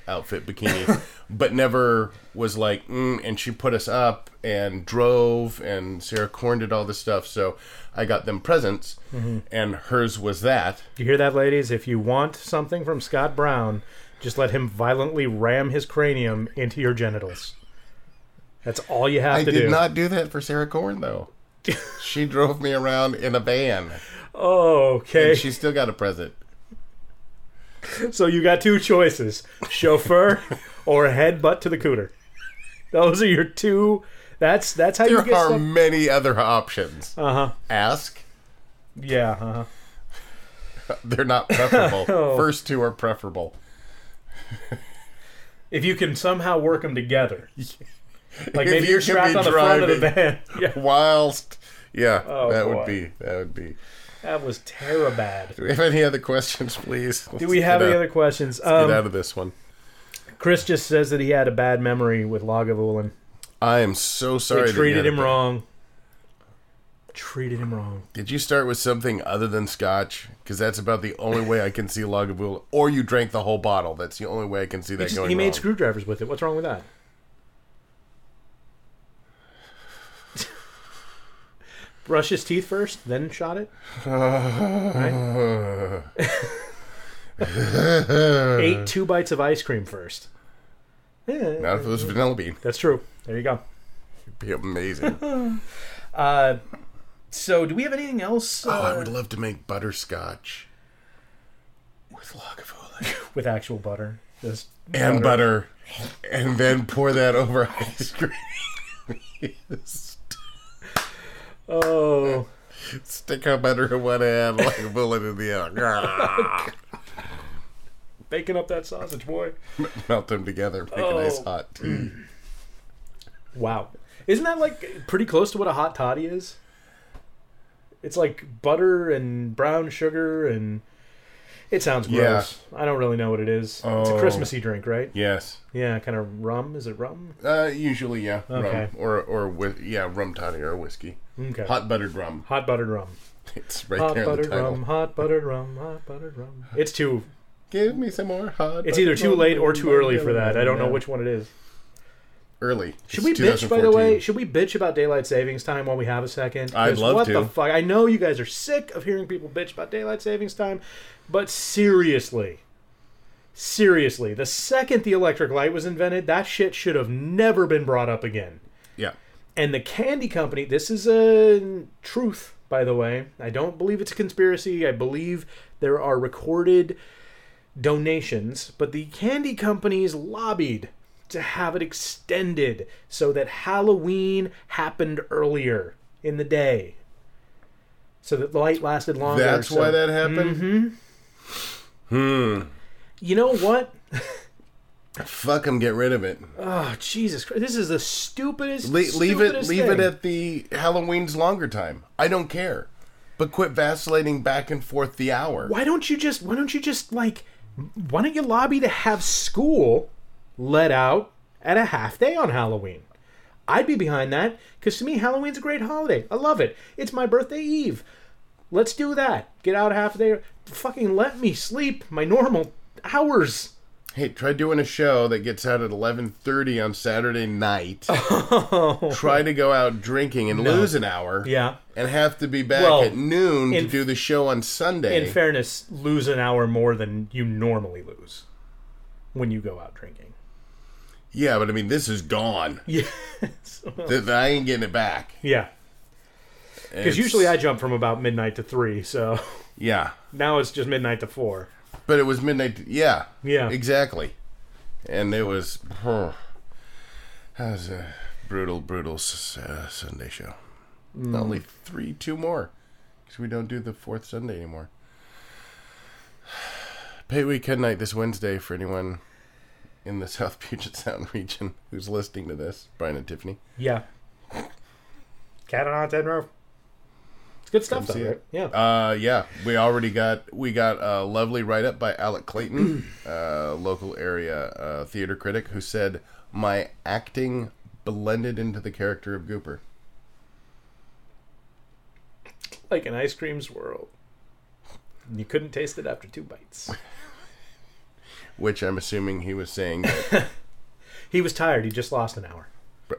outfit bikini, but never was like, and she put us up and drove, and Sarah Korn did all this stuff, so I got them presents, and hers was that. You hear that, ladies? If you want something from Scott Brown, just let him violently ram his cranium into your genitals. That's all you have to do. I did not do that for Sarah Korn, though. She drove me around in a van. Oh, okay. And she still got a present. So you got two choices: chauffeur or headbutt to the cooter. Those are your two. That's how you get There are stuff. many other options. Uh-huh. Ask. Yeah. Uh-huh. They're not preferable. Oh. First two are preferable. If you can somehow work them together. Like If maybe you you're can strapped be on the front of the driving van. Yeah. Whilst, yeah, Oh, that boy. would be. That was terrible. Do we have any other questions, please? Do we have any other questions? Get out of this one. Chris just says that he had a bad memory with Lagavulin. I am so sorry. They that you treated had him that. wrong. Treated him wrong. Did you start with something other than scotch? Because that's about the only way I can see Lagavulin. Or you drank the whole bottle. That's the only way I can see that going He made wrong. screwdrivers with it. What's wrong with that? Brush his teeth first, then shot it. Right? Ate 2 bites of ice cream first. Yeah, Not if it was vanilla bean. that's true. There you go. It'd be amazing. So, do we have anything else I would love to make butterscotch with Lagavulin. with actual butter? Just And butter. And then pour that over ice cream. Yes. Oh, Stick a butter in one hand, Lagavulin in the other. baking up that sausage, boy. Melt them together. Make a nice hot tea. Wow. Isn't that like pretty close to what a hot toddy is? It's like butter and brown sugar and it sounds gross. I don't really know what it is. It's a Oh. Christmassy drink, right? Yes. Yeah, kind of rum. Is it rum? Usually, yeah. Okay. Rum. Or with, rum toddy or whiskey. Okay. Hot buttered rum. Hot buttered rum. It's right Hot there in the buttered title. rum, hot buttered rum, hot buttered rum. It's too Give me some more hot. It's either buttered too rum, late or too early for that. I don't know Yeah. which one it is. Early. Should It's we bitch, by the 2014. way? Should we bitch about daylight savings time while we have a second? I'd 'Cause love what to. the fuck? I know you guys are sick of hearing people bitch about daylight savings time, but seriously, the second the electric light was invented, that shit should have never been brought up again. Yeah. And the candy company, this is a truth, by the way. I don't believe it's a conspiracy. I believe there are recorded donations, but the candy companies lobbied to have it extended so that Halloween happened earlier in the day. So that the light lasted longer. That's why that happened? You know what? Fuck them, get rid of it. Oh, Jesus Christ. This is the stupidest, Leave it thing. at the Halloween's longer time. I don't care. But quit vacillating back and forth the hour. Why don't you just why don't you lobby to have school let out at a half day on Halloween? I'd be behind that, because to me, Halloween's a great holiday. I love it. It's my birthday eve. Let's do that. Get out a half day. Fucking let me sleep my normal hours. Hey, try doing a show that gets out at 11:30 on Saturday night. Try to go out drinking and lose an hour. Yeah. And have to be back Well, at noon to in- do the show on Sunday. In fairness, lose an hour more than you normally lose when you go out drinking. Yeah, but I mean, this is gone. Yes. I ain't getting it back. Yeah. Because It's- usually I jump from about midnight to 3, so Yeah. now it's just midnight to 4. But it was midnight. Yeah. Yeah. Exactly. And it was... that was a brutal Sunday show. Only 2 more. Because we don't do the 4th Sunday anymore. Pay Weekend night this Wednesday for anyone in the South Puget Sound region who's listening to this. Brian and Tiffany. Yeah. Cat on Haunted Row. It's good stuff, Come see though, right? it. Yeah. Yeah, we got a lovely write-up by Alec Clayton, local area theater critic, who said, my acting blended into the character of Gooper. Like an ice cream swirl. You couldn't taste it after 2 bites. Which I'm assuming he was saying that... He was tired. He just lost an hour. Bro.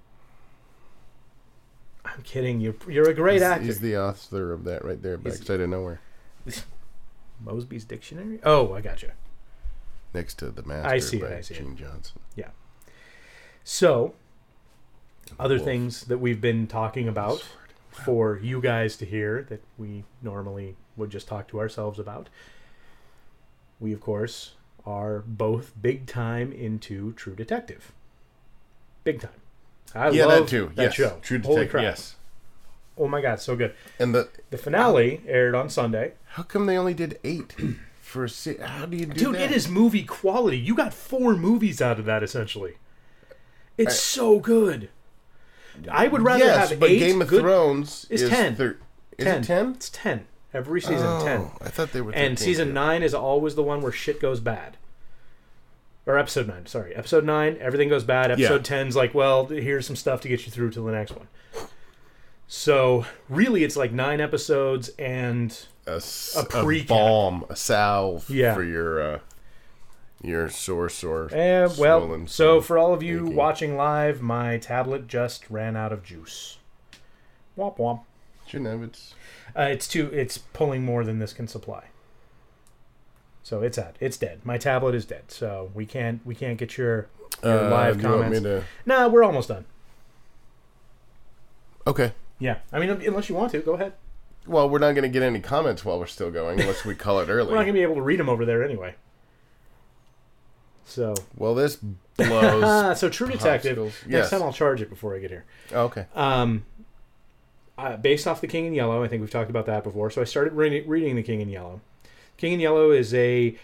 I'm kidding. You're a great actor. He's the author of that right there, backside of nowhere. Mosby's Dictionary? Oh, I got you. Next to The Master I see by it. Gene Johnson. Yeah. So, other things that we've been talking about for you guys to hear that we normally would just talk to ourselves about. We, of course, are both big time into True Detective. Big time. I love that too. that show. True Holy Detective. crap. Yes. Oh my God, so good. And The finale aired on Sunday. how come they only did 8 for a How do you do Dude, that? it is movie quality. You got 4 movies out of that, essentially. It's so good. I would rather have but 8 Game of good... Thrones is is 10. Is it 10? It's 10. Every season, 10. I thought they were 13. And season 9 is always the one where shit goes bad. Or episode 9, sorry. Episode 9, everything goes bad. Episode 10's like, well, here's some stuff to get you through to the next one. So, really, it's like 9 episodes and a pre-cap. balm, a salve Yeah. for your sore. Well, swollen, so for all of you achy. watching live, my tablet just ran out of juice. Womp womp. Shouldn't have. It's It's pulling more than this can supply. So it's dead. My tablet is dead. So we can't get your live do you want comments. me to... Nah, we're almost done. Okay. Yeah, I mean, unless you want to, go ahead. Well, we're not going to get any comments while we're still going, unless we call it early. We're not gonna be able to read them over there anyway. So. Well, this blows. So True Detective. Popsicles. Next Yes. time I'll charge it before I get here. Oh, okay. Based off The King in Yellow, I think we've talked about that before. So I started reading The King in Yellow. King in Yellow is a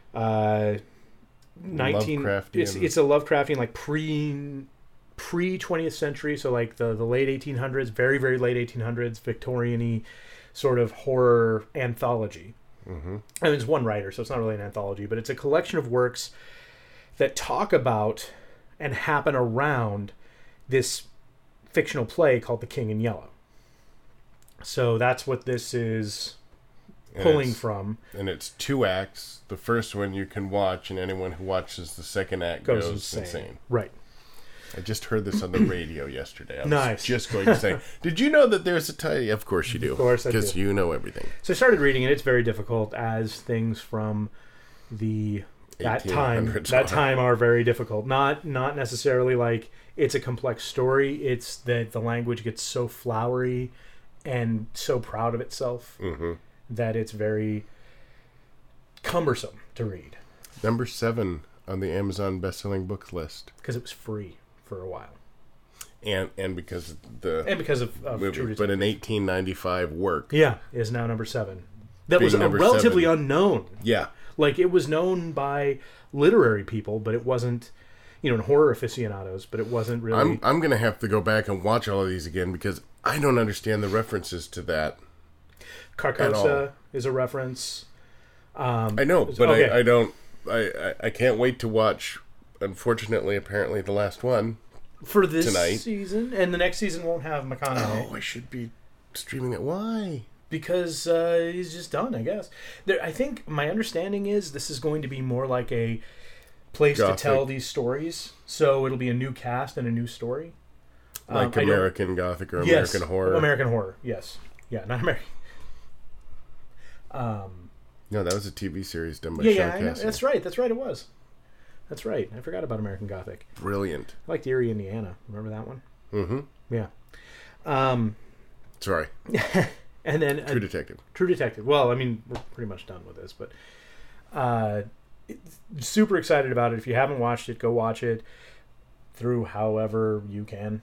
19. Lovecraftian. It's a Lovecraftian, like pre 20th century, so like the late 1800s, very very late 1800s, Victorian-y sort of horror anthology. Mm-hmm. I mean, it's one writer, so it's not really an anthology, but it's a collection of works that talk about and happen around this fictional play called The King in Yellow. So that's what this is pulling from. And it's 2 acts. The first one you can watch, and anyone who watches the second act goes insane. Right. I just heard this on the radio yesterday. I was Nice. just going to say, did you know that there's a title? Of course you do. Of course I do. Because you know everything. So I started reading it. It's very difficult, as things from that 1800s time are very difficult. Not necessarily like it's a complex story. It's that the language gets so flowery and so proud of itself that it's very cumbersome to read. Number 7 on the Amazon best-selling books list. Because it was free for a while. And because of the Because of movie. True But an Detective. 1895 work. Yeah, is now number 7. That Being was number relatively 7. unknown. Yeah. Like, it was known by literary people, but it wasn't, and horror aficionados, but it wasn't really... I'm going to have to go back and watch all of these again because I don't understand the references to that. Carcosa is a reference. I know, but okay. I don't... I can't wait to watch, unfortunately, apparently, the last one. For this tonight. season, and the next season won't have McConaughey. Oh, I should be streaming it. Why? Because he's just done, I guess. I think my understanding is this is going to be more like a place Gothic. to tell these stories. So it'll be a new cast and a new story. Like American Gothic or Yes, American Horror? American Horror, yes. Yeah, not American. No, that was a TV series done by Yeah, Sean I know. Castle. That's right, it was. That's right. I forgot about American Gothic. Brilliant. I liked Erie, Indiana. Remember that one? Mm-hmm. Yeah. Sorry. And then True Detective. True Detective. Well, I mean, we're pretty much done with this, but super excited about it. If you haven't watched it, go watch it through however you can.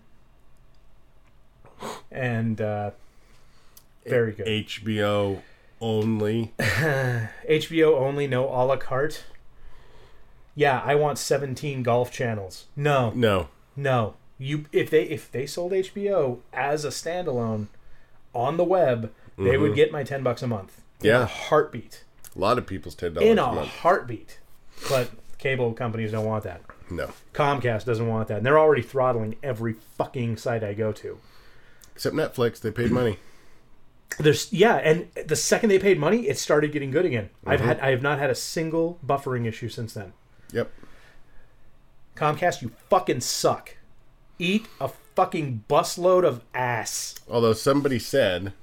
And very good. HBO only. HBO only, no a la carte. Yeah, I want 17 golf channels. No. If they sold HBO as a standalone on the web, they would get my $10 a month. In a heartbeat. A lot of people's $10 In a a month. heartbeat. But cable companies don't want that. No. Comcast doesn't want that. And they're already throttling every fucking site I go to. Except Netflix. They paid money. and the second they paid money, it started getting good again. I have not had a single buffering issue since then. Yep. Comcast, you fucking suck. Eat a fucking busload of ass. Although somebody said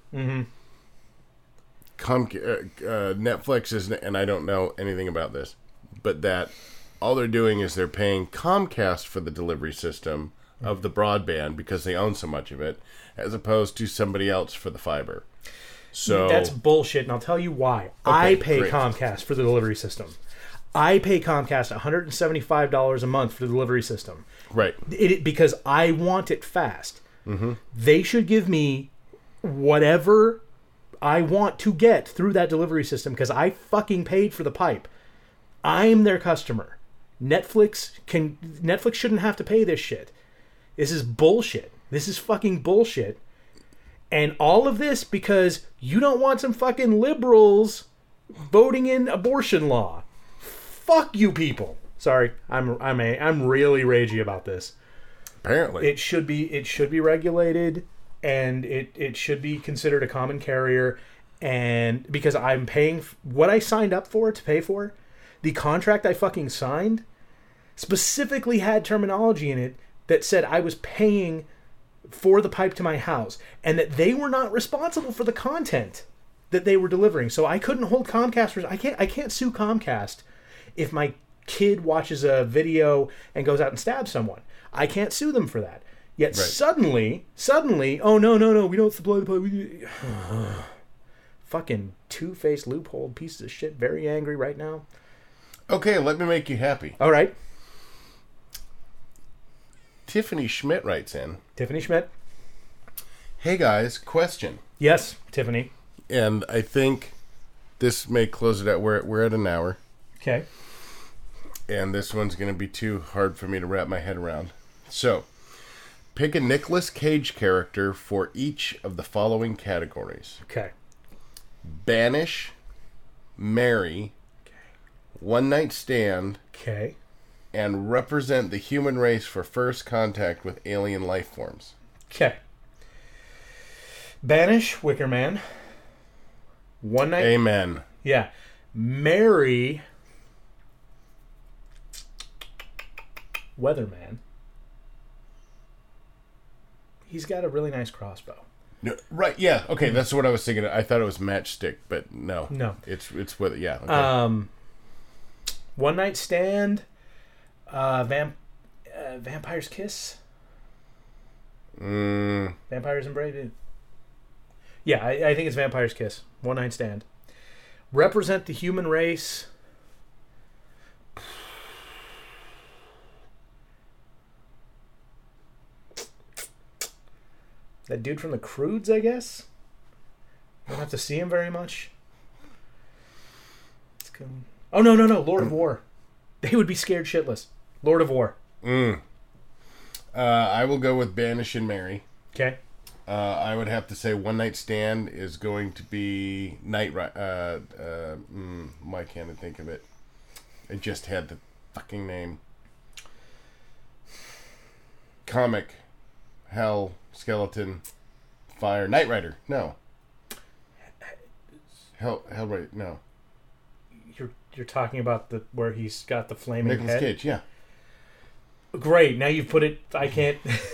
Netflix is, and I don't know anything about this, but that all they're doing is they're paying Comcast for the delivery system of the broadband because they own so much of it, as opposed to somebody else for the fiber. So that's bullshit, and I'll tell you why. I pay great. Comcast for the delivery system. I pay Comcast $175 a month for the delivery system. Right. Because I want it fast. They should give me whatever I want to get through that delivery system because I fucking paid for the pipe. I'm their customer. Netflix shouldn't have to pay this shit. This is bullshit. This is fucking bullshit. And all of this because you don't want some fucking liberals voting in abortion law. Fuck you people. Sorry, I'm really ragey about this. Apparently. It should be regulated, and it should be considered a common carrier, and because I'm paying what I signed up for to pay for, the contract I fucking signed specifically had terminology in it that said I was paying for the pipe to my house, and that they were not responsible for the content that they were delivering. So I couldn't hold Comcast. I can't sue Comcast if my kid watches a video and goes out and stabs someone. I can't sue them for that. Yet suddenly, oh no, we don't supply the pipe. Fucking two-faced loophole pieces of shit. Very angry right now. Okay, let me make you happy. All right. Tiffany Schmidt writes in. Tiffany Schmidt. Hey guys, question. Yes, Tiffany. And I think this may close it out. We're at an hour. Okay. And this one's going to be too hard for me to wrap my head around. So, pick a Nicolas Cage character for each of the following categories. Okay. Banish, marry, one night stand, Okay. and represent the human race for first contact with alien life forms. Okay. Banish, Wicker Man. One night. Amen. Yeah. Marry, Weatherman. He's got a really nice crossbow. No, right, yeah. Okay, that's what I was thinking. I thought it was Matchstick, but no. No. It's with it, yeah. Okay. One Night Stand, Vampire's Kiss. Vampire's Embrace. Yeah, I think it's Vampire's Kiss. One Night Stand. Represent the human race. That dude from the Croods, I guess. Don't have to see him very much. Let's go. Oh no, Lord of War. They would be scared shitless. Lord of War. I will go with Banish and Marry. Okay. I would have to say One Night Stand is going to be Night Rider. Why can't I think of it? I just had the fucking name. Comic. Hell. Skeleton. Fire. Knight Rider. No. Hellraiser. No. You're talking about where he's got the flaming Nicolas head? Cage, yeah. Great. Now you've put it... I can't...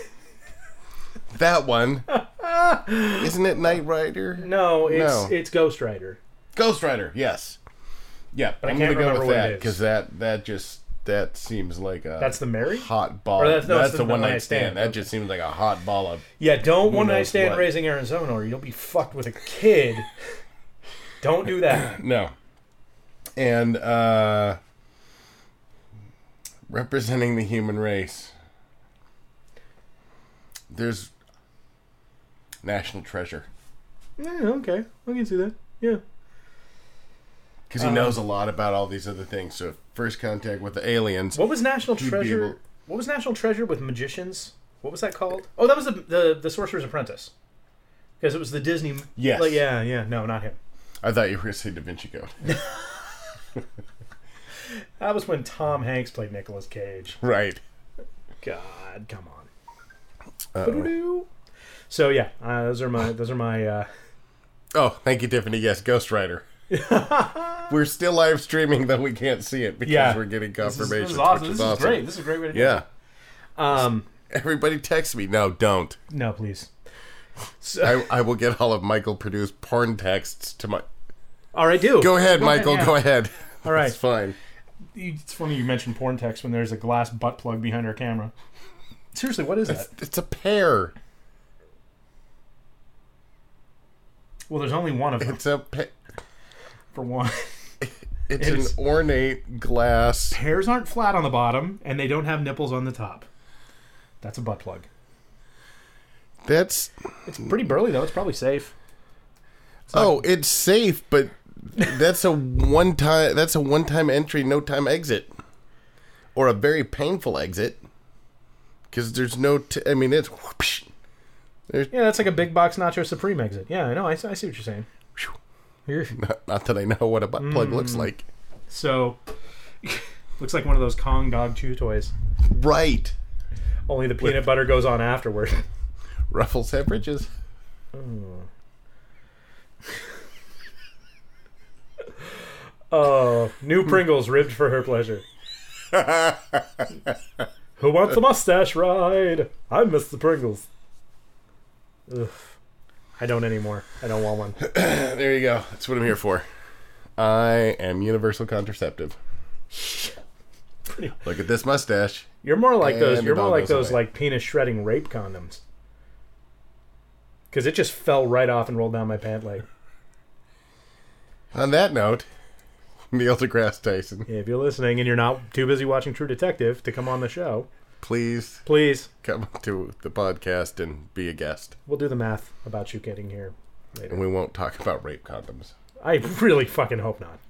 That one. Isn't it Knight Rider? No, it's Ghost Rider. Ghost Rider, yes. Yeah, But I'm I can't going to go remember with what that it is. because that seems like a That's the Mary? hot ball. Or that's the one night stand. That just seems like a hot ball of... Yeah, don't Who one night knows stand what. Raising Arizona or you'll be fucked with a kid. Don't do that. No. And representing the human race. There's National Treasure. Yeah, okay. I can see that. Yeah. Because he knows a lot about all these other things. So first contact with the aliens. What was National He'd be Treasure? able- What was National Treasure with magicians? What was that called? Oh, that was the Sorcerer's Apprentice. Because it was the Disney. Yes. Like, yeah. No, not him. I thought you were going to say Da Vinci Code. That was when Tom Hanks played Nicolas Cage. Right. God, come on. Uh-oh. So yeah, those are my Oh, thank you, Tiffany. Yes, Ghost Rider. We're still live streaming, though we can't see it because we're getting confirmation. This is awesome. This is great. This is a great way to do it. Everybody text me. No, don't. No, please. So, I will get all of Michael produced porn texts to my... All right, do. Go ahead, Michael. Go ahead. All right. It's fine. It's funny you mentioned porn text when there's a glass butt plug behind our camera. Seriously, what is that? It's a pair. Well, there's only one of them. It's a For one. It's an ornate glass. Pairs aren't flat on the bottom, and they don't have nipples on the top. That's a butt plug. It's pretty burly, though. It's probably safe. It's safe, but that's a one-time entry, no-time exit. Or a very painful exit. Because there's no... it's... Whoosh, yeah, that's like a big box Nacho Supreme exit. Yeah, I know. I see what you're saying. Not that I know what a butt plug looks like. So, looks like one of those Kong dog chew toys. Right. Only the peanut butter goes on afterward. Ruffles have ridges. Oh, new Pringles ribbed for her pleasure. Who wants the mustache ride? I miss the Pringles. Ugh. I don't anymore. I don't want one. There you go. That's what I'm here for. I am universal contraceptive. Look at this mustache. You're more like those. You're more like those like penis shredding rape condoms. Because it just fell right off and rolled down my pant leg. On that note, Neil deGrasse Tyson. Yeah, if you're listening and you're not too busy watching True Detective to come on the show, please come to the podcast and be a guest. We'll do the math about you getting here later. And we won't talk about rape condoms. I really fucking hope not.